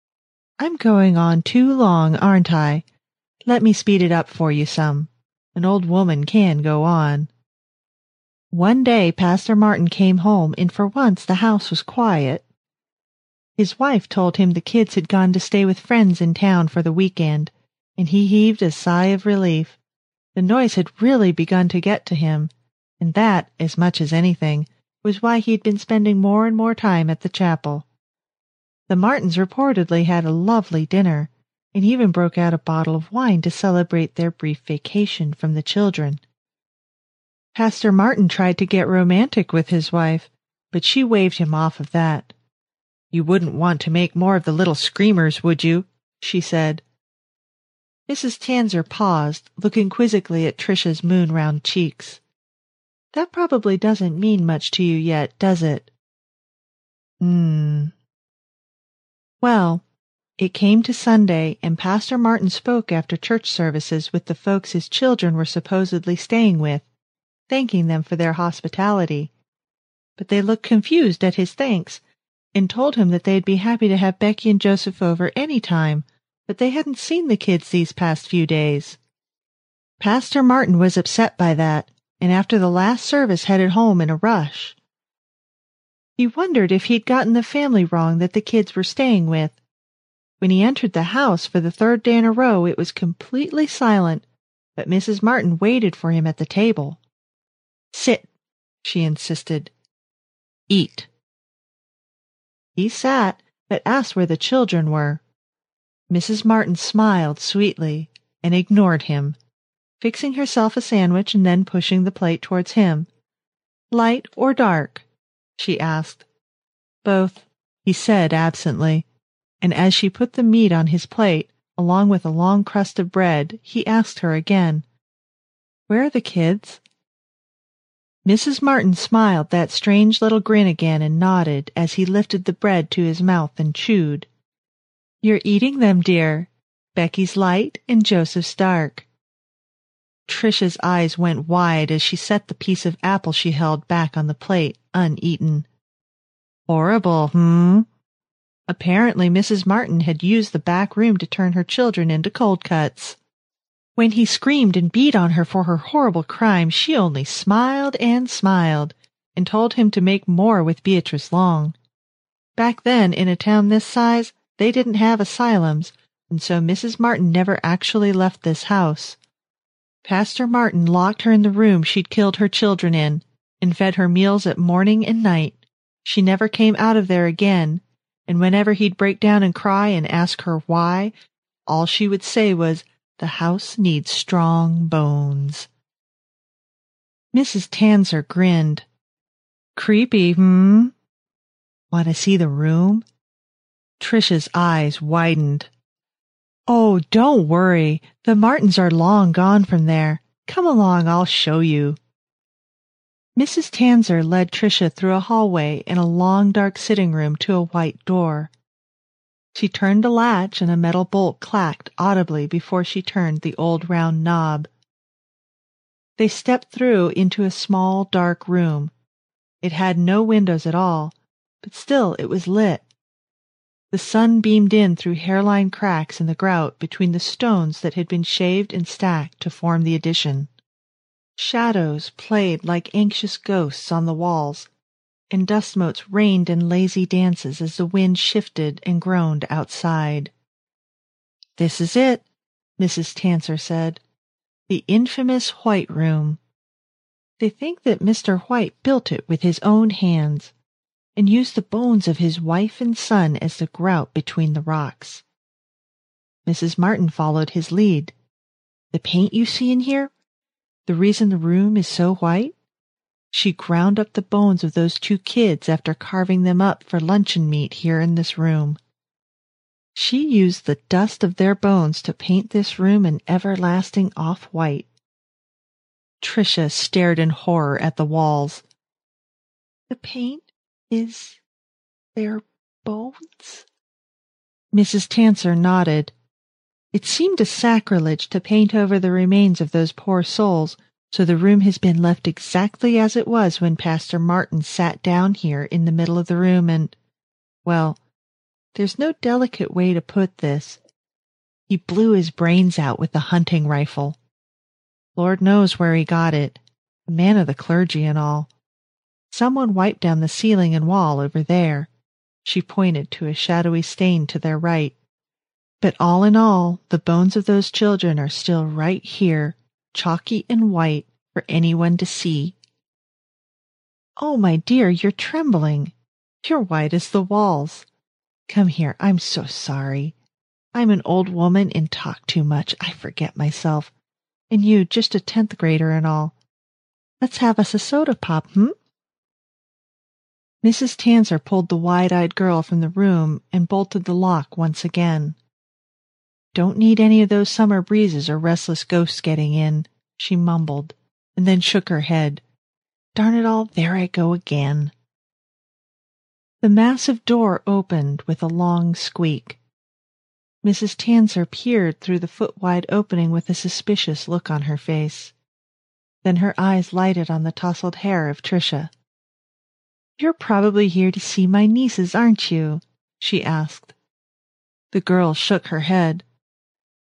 "I'm going on too long, aren't I? Let me speed it up for you some. An old woman can go on." One day Pastor Martin came home, and for once the house was quiet. His wife told him the kids had gone to stay with friends in town for the weekend, and he heaved a sigh of relief. The noise had really begun to get to him, and that, as much as anything, was why he had been spending more and more time at the chapel. The Martins reportedly had a lovely dinner, and even broke out a bottle of wine to celebrate their brief vacation from the children. Pastor Martin tried to get romantic with his wife, but she waved him off of that. "You wouldn't want to make more of the little screamers, would you?" she said. Mrs. Tanser paused, looking quizzically at Tricia's moon-round cheeks. "That probably doesn't mean much to you yet, does it?" Well, it came to Sunday, and Pastor Martin spoke after church services with the folks his children were supposedly staying with, thanking them for their hospitality. But they looked confused at his thanks, and told him that they'd be happy to have Becky and Joseph over any time, but they hadn't seen the kids these past few days. Pastor Martin was upset by that, and after the last service headed home in a rush. He wondered if he'd gotten the family wrong that the kids were staying with. When he entered the house for the third day in a row, it was completely silent, but Mrs. Martin waited for him at the table. "Sit," she insisted. "Eat." He sat, but asked where the children were. Mrs. Martin smiled sweetly and ignored him, fixing herself a sandwich and then pushing the plate towards him. "Light or dark?" she asked. "Both," he said absently, and as she put the meat on his plate, along with a long crust of bread, he asked her again, "Where are the kids?" Mrs. Martin smiled that strange little grin again and nodded as he lifted the bread to his mouth and chewed. "You're eating them, dear. Becky's light and Joseph's dark." Tricia's eyes went wide as she set the piece of apple she held back on the plate, uneaten. Horrible, Apparently Mrs. Martin had used the back room to turn her children into cold cuts. When he screamed and beat on her for her horrible crime, she only smiled and told him to make more with Beatrice Long. Back then, in a town this size, they didn't have asylums, and so Mrs. Martin never actually left this house. Pastor Martin locked her in the room she'd killed her children in, and fed her meals at morning and night. She never came out of there again, and whenever he'd break down and cry and ask her why, all she would say was, "The house needs strong bones." Mrs. Tanzer grinned. "Creepy, Want to see the room?" Tricia's eyes widened. "Oh, don't worry. The Martins are long gone from there. Come along, I'll show you." Mrs. Tanzer led Tricia through a hallway and a long dark sitting room to a white door. She turned a latch and a metal bolt clacked audibly before she turned the old round knob. They stepped through into a small dark room. It had no windows at all, but still it was lit. The sun beamed in through hairline cracks in the grout between the stones that had been shaved and stacked to form the addition. Shadows played like anxious ghosts on the walls, and dust motes rained in lazy dances as the wind shifted and groaned outside. "This is it," Mrs. Tanzer said. "The infamous White Room. They think that Mr. White built it with his own hands, and used the bones of his wife and son as the grout between the rocks." Mrs. Martin followed his lead. "The paint you see in here? The reason the room is so white? She ground up the bones of those 2 kids after carving them up for luncheon meat here in this room. She used the dust of their bones to paint this room an everlasting off-white." Tricia stared in horror at the walls. "The paint is their bones?" Mrs. Tanzer nodded. It seemed a sacrilege to paint over the remains of those poor souls, so the room has been left exactly as it was when Pastor Martin sat down here in the middle of the room and, well, there's no delicate way to put this. He blew his brains out with the hunting rifle. Lord knows where he got it, a man of the clergy and all. Someone wiped down the ceiling and wall over there. She pointed to a shadowy stain to their right. But all in all, the bones of those children are still right here, chalky and white for anyone to see. "Oh, my dear, you're trembling. You're white as the walls. Come here, I'm so sorry. I'm an old woman and talk too much. I forget myself. And you, just a 10th grader and all. Let's have us a soda pop, Mrs. Tanzer pulled the wide-eyed girl from the room and bolted the lock once again. "Don't need any of those summer breezes or restless ghosts getting in," she mumbled, and then shook her head. "Darn it all, there I go again." The massive door opened with a long squeak. Mrs. Tanzer peered through the foot-wide opening with a suspicious look on her face. Then her eyes lighted on the tousled hair of Tricia. "You're probably here to see my nieces, aren't you?" she asked. The girl shook her head.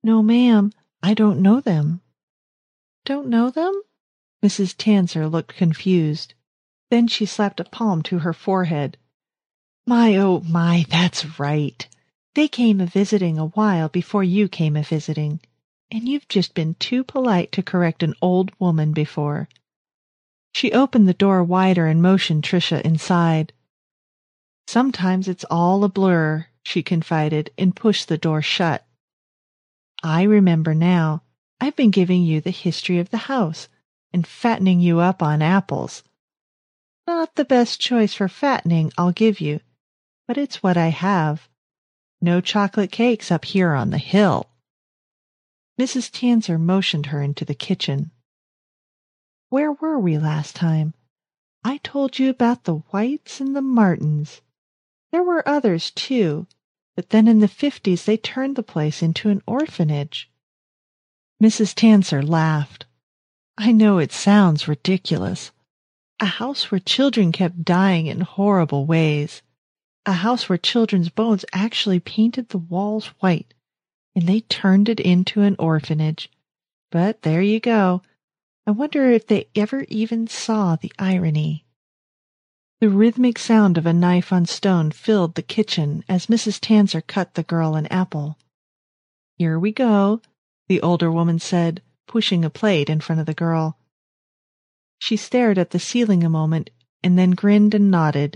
No, ma'am, I don't know them. Don't know them? Mrs. Tanzer looked confused. Then she slapped a palm to her forehead. My, oh my, that's right. They came a-visiting a while before you came a-visiting, and you've just been too polite to correct an old woman before. She opened the door wider and motioned Tricia inside. Sometimes it's all a blur, she confided, and pushed the door shut. I remember now. I've been giving you the history of the house and fattening you up on apples. Not the best choice for fattening, I'll give you, but it's what I have. No chocolate cakes up here on the hill. Mrs. Tanzer motioned her into the kitchen. Where were we last time? I told you about the Whites and the Martins. There were others, too, but then in the 50s they turned the place into an orphanage. Mrs. Tanzer laughed. I know it sounds ridiculous. A house where children kept dying in horrible ways. A house where children's bones actually painted the walls white, and they turned it into an orphanage. But there you go. I wonder if they ever even saw the irony. The rhythmic sound of a knife on stone filled the kitchen as Mrs. Tanzer cut the girl an apple. Here we go, the older woman said, pushing a plate in front of the girl. She stared at the ceiling a moment and then grinned and nodded.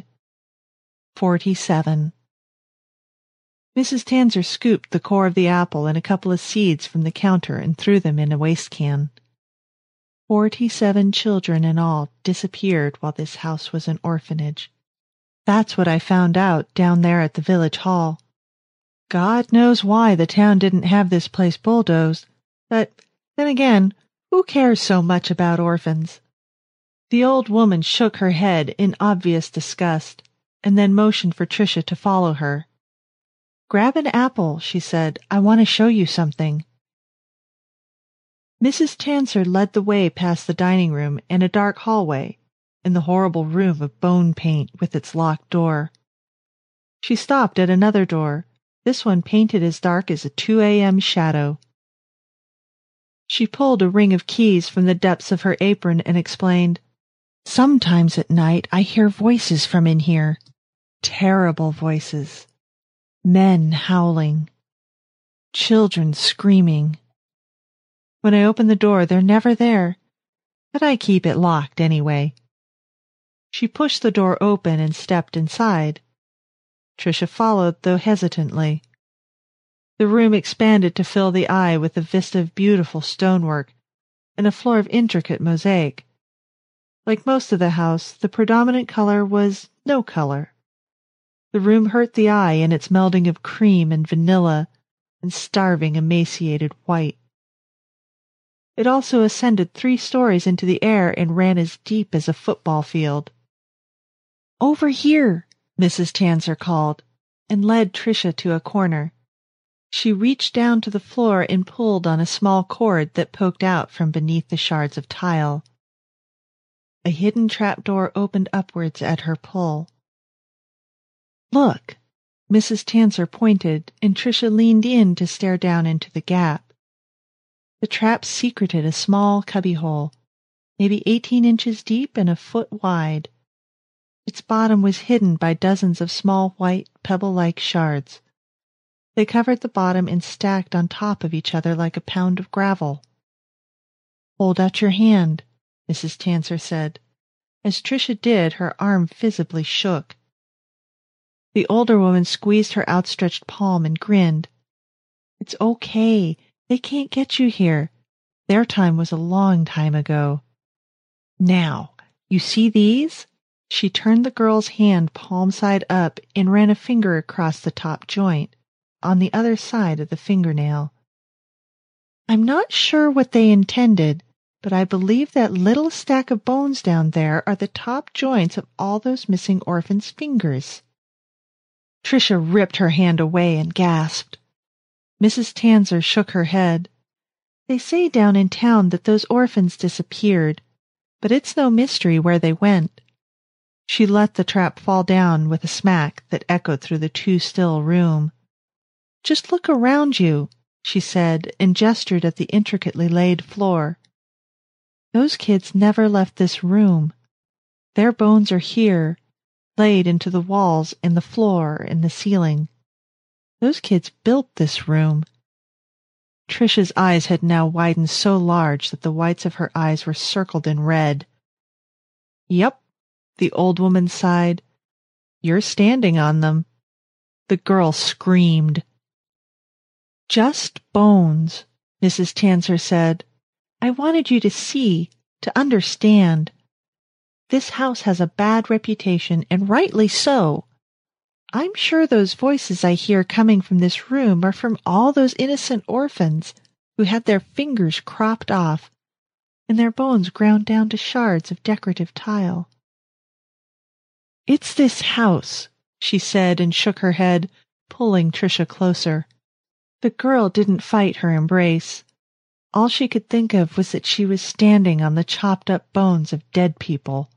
47. Mrs. Tanzer scooped the core of the apple and a couple of seeds from the counter and threw them in a waste can. 47 children in all disappeared while this house was an orphanage. That's what I found out down there at the village hall. God knows why the town didn't have this place bulldozed, but then again, who cares so much about orphans? The old woman shook her head in obvious disgust, and then motioned for Tricia to follow her. Grab an apple, she said. I want to show you something. Mrs. Tanzer led the way past the dining room and a dark hallway, in the horrible room of bone paint with its locked door. She stopped at another door, this one painted as dark as a 2 a.m. shadow. She pulled a ring of keys from the depths of her apron and explained, Sometimes at night I hear voices from in here. Terrible voices. Men howling. Children screaming. When I open the door, they're never there, but I keep it locked anyway. She pushed the door open and stepped inside. Tricia followed, though hesitantly. The room expanded to fill the eye with a vista of beautiful stonework and a floor of intricate mosaic. Like most of the house, the predominant color was no color. The room hurt the eye in its melding of cream and vanilla and starving, emaciated white. It also ascended 3 stories into the air and ran as deep as a football field. Over here, Mrs. Tanzer called, and led Tricia to a corner. She reached down to the floor and pulled on a small cord that poked out from beneath the shards of tile. A hidden trapdoor opened upwards at her pull. Look! Mrs. Tanzer pointed, and Tricia leaned in to stare down into the gap. The trap secreted a small cubbyhole, maybe 18 inches deep and a foot wide. Its bottom was hidden by dozens of small white, pebble-like shards. They covered the bottom and stacked on top of each other like a pound of gravel. Hold out your hand, Mrs. Tanzer said. As Tricia did, her arm visibly shook. The older woman squeezed her outstretched palm and grinned. It's okay. They can't get you here. Their time was a long time ago. Now, you see these? She turned the girl's hand palm side up and ran a finger across the top joint, on the other side of the fingernail. I'm not sure what they intended, but I believe that little stack of bones down there are the top joints of all those missing orphans' fingers. Tricia ripped her hand away and gasped. Mrs. Tanzer shook her head. They say down in town that those orphans disappeared, but it's no mystery where they went. She let the trap fall down with a smack that echoed through the too-still room. Just look around you, she said, and gestured at the intricately laid floor. Those kids never left this room. Their bones are here, laid into the walls and the floor and the ceiling. Those kids built this room. Tricia's eyes had now widened so large that the whites of her eyes were circled in red. Yep, the old woman sighed. You're standing on them. The girl screamed. Just bones, Mrs. Tanzer said. I wanted you to see, to understand. This house has a bad reputation, and rightly so. I'm sure those voices I hear coming from this room are from all those innocent orphans who had their fingers cropped off and their bones ground down to shards of decorative tile. It's this house, she said and shook her head, pulling Tricia closer. The girl didn't fight her embrace. All she could think of was that she was standing on the chopped-up bones of dead people.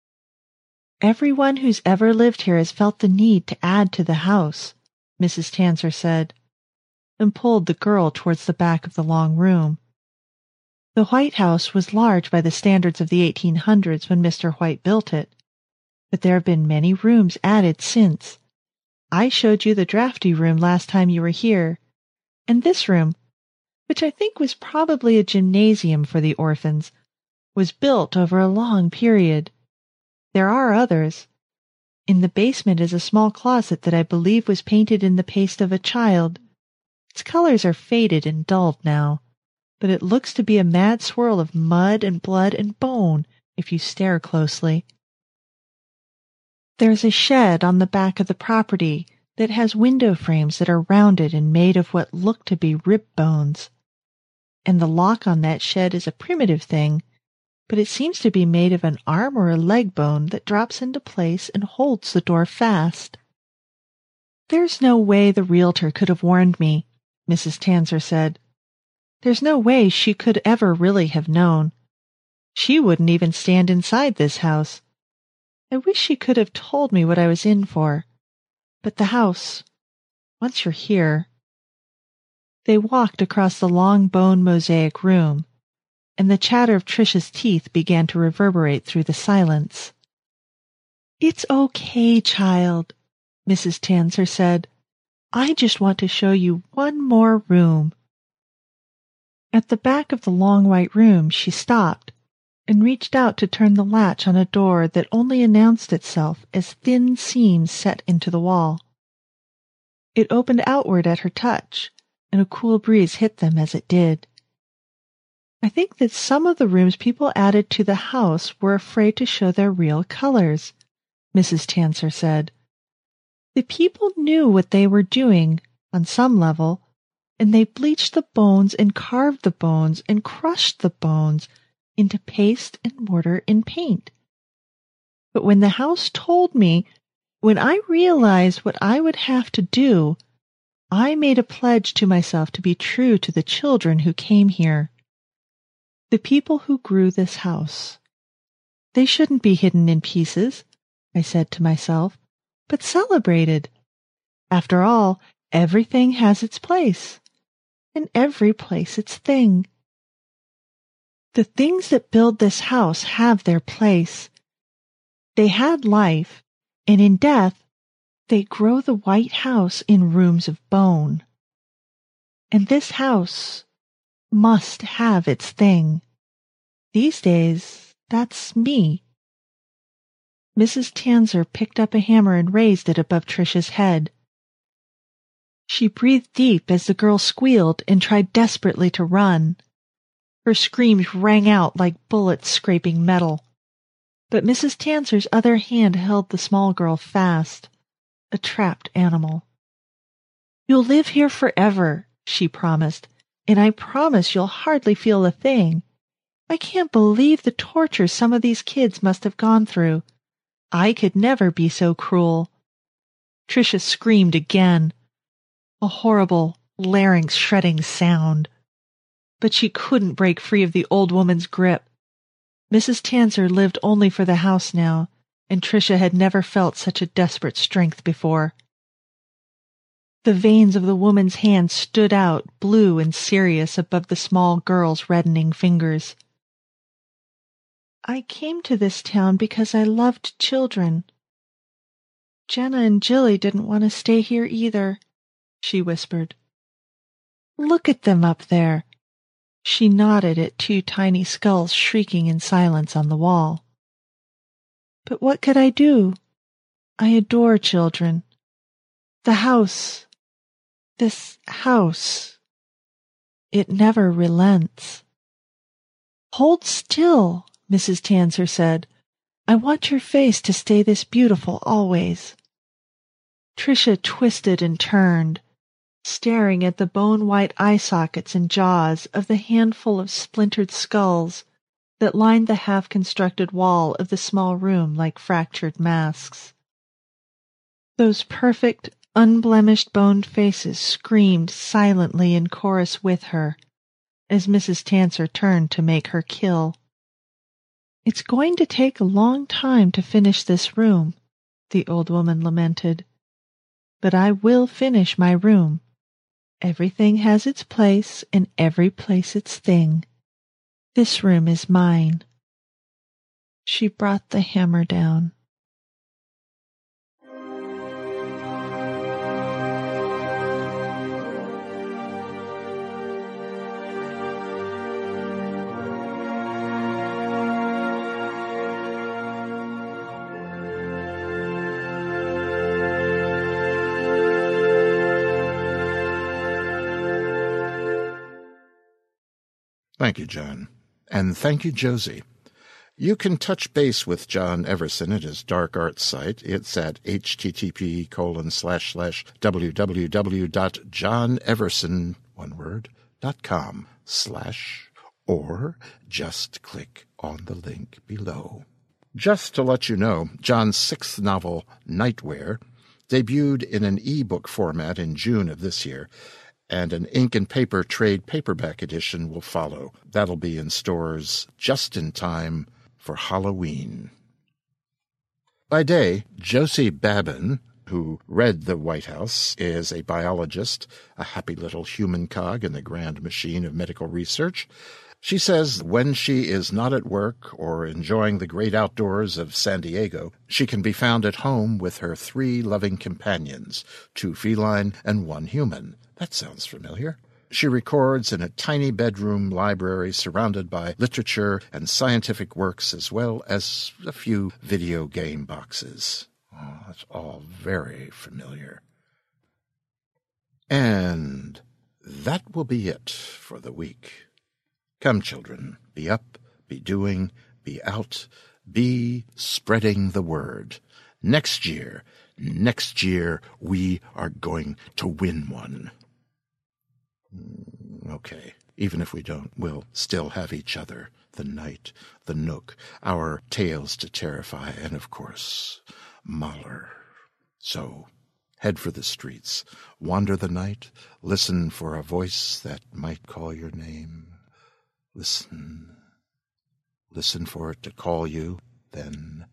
Everyone who's ever lived here has felt the need to add to the house, Mrs. Tanzer said, and pulled the girl towards the back of the long room. The White House was large by the standards of the 1800s when Mr. White built it, but there have been many rooms added since. I showed you the drafty room last time you were here, and this room, which I think was probably a gymnasium for the orphans, was built over a long period. There are others. In the basement is a small closet that I believe was painted in the paste of a child. Its colors are faded and dulled now, but it looks to be a mad swirl of mud and blood and bone if you stare closely. There's a shed on the back of the property that has window frames that are rounded and made of what look to be rib bones. And the lock on that shed is a primitive thing, but it seems to be made of an arm or a leg bone that drops into place and holds the door fast. There's no way the realtor could have warned me, Mrs. Tanzer said. There's no way she could ever really have known. She wouldn't even stand inside this house. I wish she could have told me what I was in for. But the house, once you're here. They walked across the long bone mosaic room, and the chatter of Tricia's teeth began to reverberate through the silence. It's okay, child, Mrs. Tanzer said. I just want to show you one more room. At the back of the long white room she stopped and reached out to turn the latch on a door that only announced itself as thin seams set into the wall. It opened outward at her touch, and a cool breeze hit them as it did. I think that some of the rooms people added to the house were afraid to show their real colors, Mrs. Tanzer said. The people knew what they were doing, on some level, and they bleached the bones and carved the bones and crushed the bones into paste and mortar and paint. But when the house told me, when I realized what I would have to do, I made a pledge to myself to be true to the children who came here. The people who grew this house. They shouldn't be hidden in pieces, I said to myself, but celebrated. After all, everything has its place, and every place its thing. The things that build this house have their place. They had life, and in death, they grow the White House in rooms of bone. And this house must have its thing. These days, that's me. Mrs. Tanzer picked up a hammer and raised it above Tricia's head. She breathed deep as the girl squealed and tried desperately to run. Her screams rang out like bullets scraping metal. But Mrs. Tanzer's other hand held the small girl fast, a trapped animal. You'll live here forever, she promised, and I promise you'll hardly feel a thing. I can't believe the torture some of these kids must have gone through. I could never be so cruel. Tricia screamed again, a horrible, larynx-shredding sound. But she couldn't break free of the old woman's grip. Mrs. Tanzer lived only for the house now, and Tricia had never felt such a desperate strength before. The veins of the woman's hand stood out, blue and serious, above the small girl's reddening fingers. I came to this town because I loved children. Jenna and Jilly didn't want to stay here either, she whispered. Look at them up there. She nodded at two tiny skulls shrieking in silence on the wall. But what could I do? I adore children. The house. This house. It never relents. Hold still, Mrs. Tanzer said. I want your face to stay this beautiful always. Tricia twisted and turned, staring at the bone-white eye sockets and jaws of the handful of splintered skulls that lined the half-constructed wall of the small room like fractured masks. Those perfect, unblemished boned faces screamed silently in chorus with her as Mrs. Tanzer turned to make her kill. It's going to take a long time to finish this room, the old woman lamented. But I will finish my room. Everything has its place, and every place its thing. This room is mine. She brought the hammer down. Thank you, John. And thank you, Josie. You can touch base with John Everson at his Dark Arts site. It's at http://www.johneverson.com/ or just click on the link below. Just to let you know, John's sixth novel, Nightwear, debuted in an e-book format in June of this year, and an ink and paper trade paperback edition will follow. That'll be in stores just in time for Halloween. By day, Josie Babin, who read The White House, is a biologist, a happy little human cog in the grand machine of medical research. She says when she is not at work or enjoying the great outdoors of San Diego, she can be found at home with her 3 loving companions, 2 feline and 1 human. That sounds familiar. She records in a tiny bedroom library surrounded by literature and scientific works, as well as a few video game boxes. Oh, that's all very familiar. And that will be it for the week. Come, children, be up, be doing, be out, be spreading the word. Next year, we are going to win one. Okay, even if we don't, we'll still have each other, the night, the nook, our tales to terrify, and of course, Mahler. So, head for the streets, wander the night, listen for a voice that might call your name. Listen for it to call you, then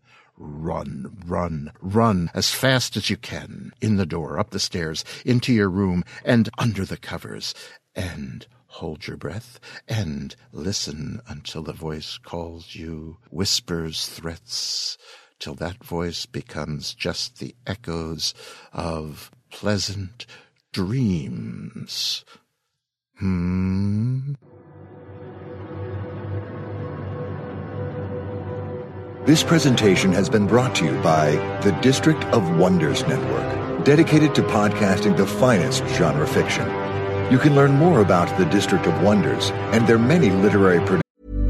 run as fast as you can, in the door, up the stairs, into your room, and under the covers, and hold your breath, and listen until the voice calls you, whispers threats, till that voice becomes just the echoes of pleasant dreams. This presentation has been brought to you by the District of Wonders Network, dedicated to podcasting the finest genre fiction. You can learn more about the District of Wonders and their many literary productions.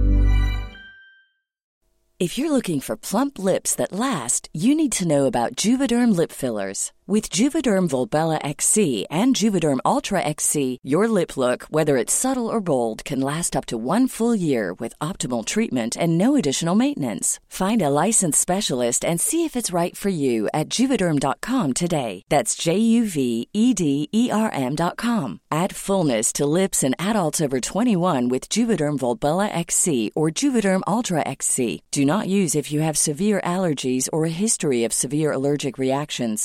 If you're looking for plump lips that last, you need to know about Juvederm lip fillers. With Juvederm Volbella XC and Juvederm Ultra XC, your lip look, whether it's subtle or bold, can last up to 1 full year with optimal treatment and no additional maintenance. Find a licensed specialist and see if it's right for you at Juvederm.com today. That's JUVEDERM.com. Add fullness to lips in adults over 21 with Juvederm Volbella XC or Juvederm Ultra XC. Do not use if you have severe allergies or a history of severe allergic reactions, or if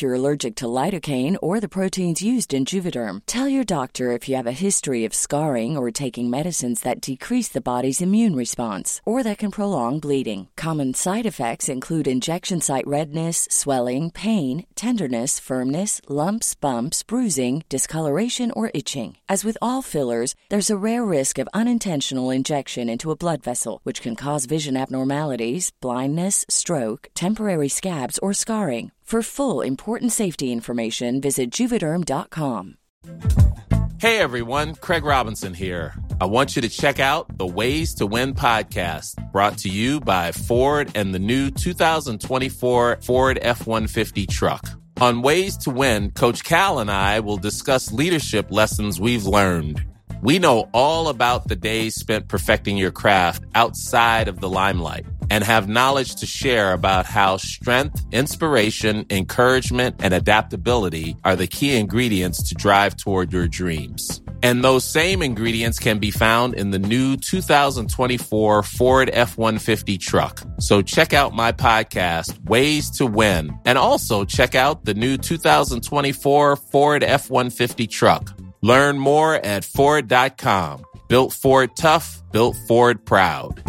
if you're allergic to lidocaine or the proteins used in Juvederm. Tell your doctor if you have a history of scarring or taking medicines that decrease the body's immune response or that can prolong bleeding. Common side effects include injection site redness, swelling, pain, tenderness, firmness, lumps, bumps, bruising, discoloration, or itching. As with all fillers, there's a rare risk of unintentional injection into a blood vessel, which can cause vision abnormalities, blindness, stroke, temporary scabs, or scarring. For full, important safety information, visit Juvederm.com. Hey everyone, Craig Robinson here. I want you to check out the Ways to Win podcast, brought to you by Ford and the new 2024 Ford F-150 truck. On Ways to Win, Coach Cal and I will discuss leadership lessons we've learned. We know all about the days spent perfecting your craft outside of the limelight and have knowledge to share about how strength, inspiration, encouragement, and adaptability are the key ingredients to drive toward your dreams. And those same ingredients can be found in the new 2024 Ford F-150 truck. So check out my podcast, Ways to Win, and also check out the new 2024 Ford F-150 truck. Learn more at Ford.com. Built Ford tough, built Ford proud.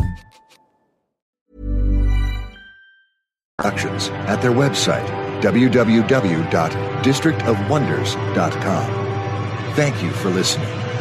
Productions at their website, www.districtofwonders.com. Thank you for listening.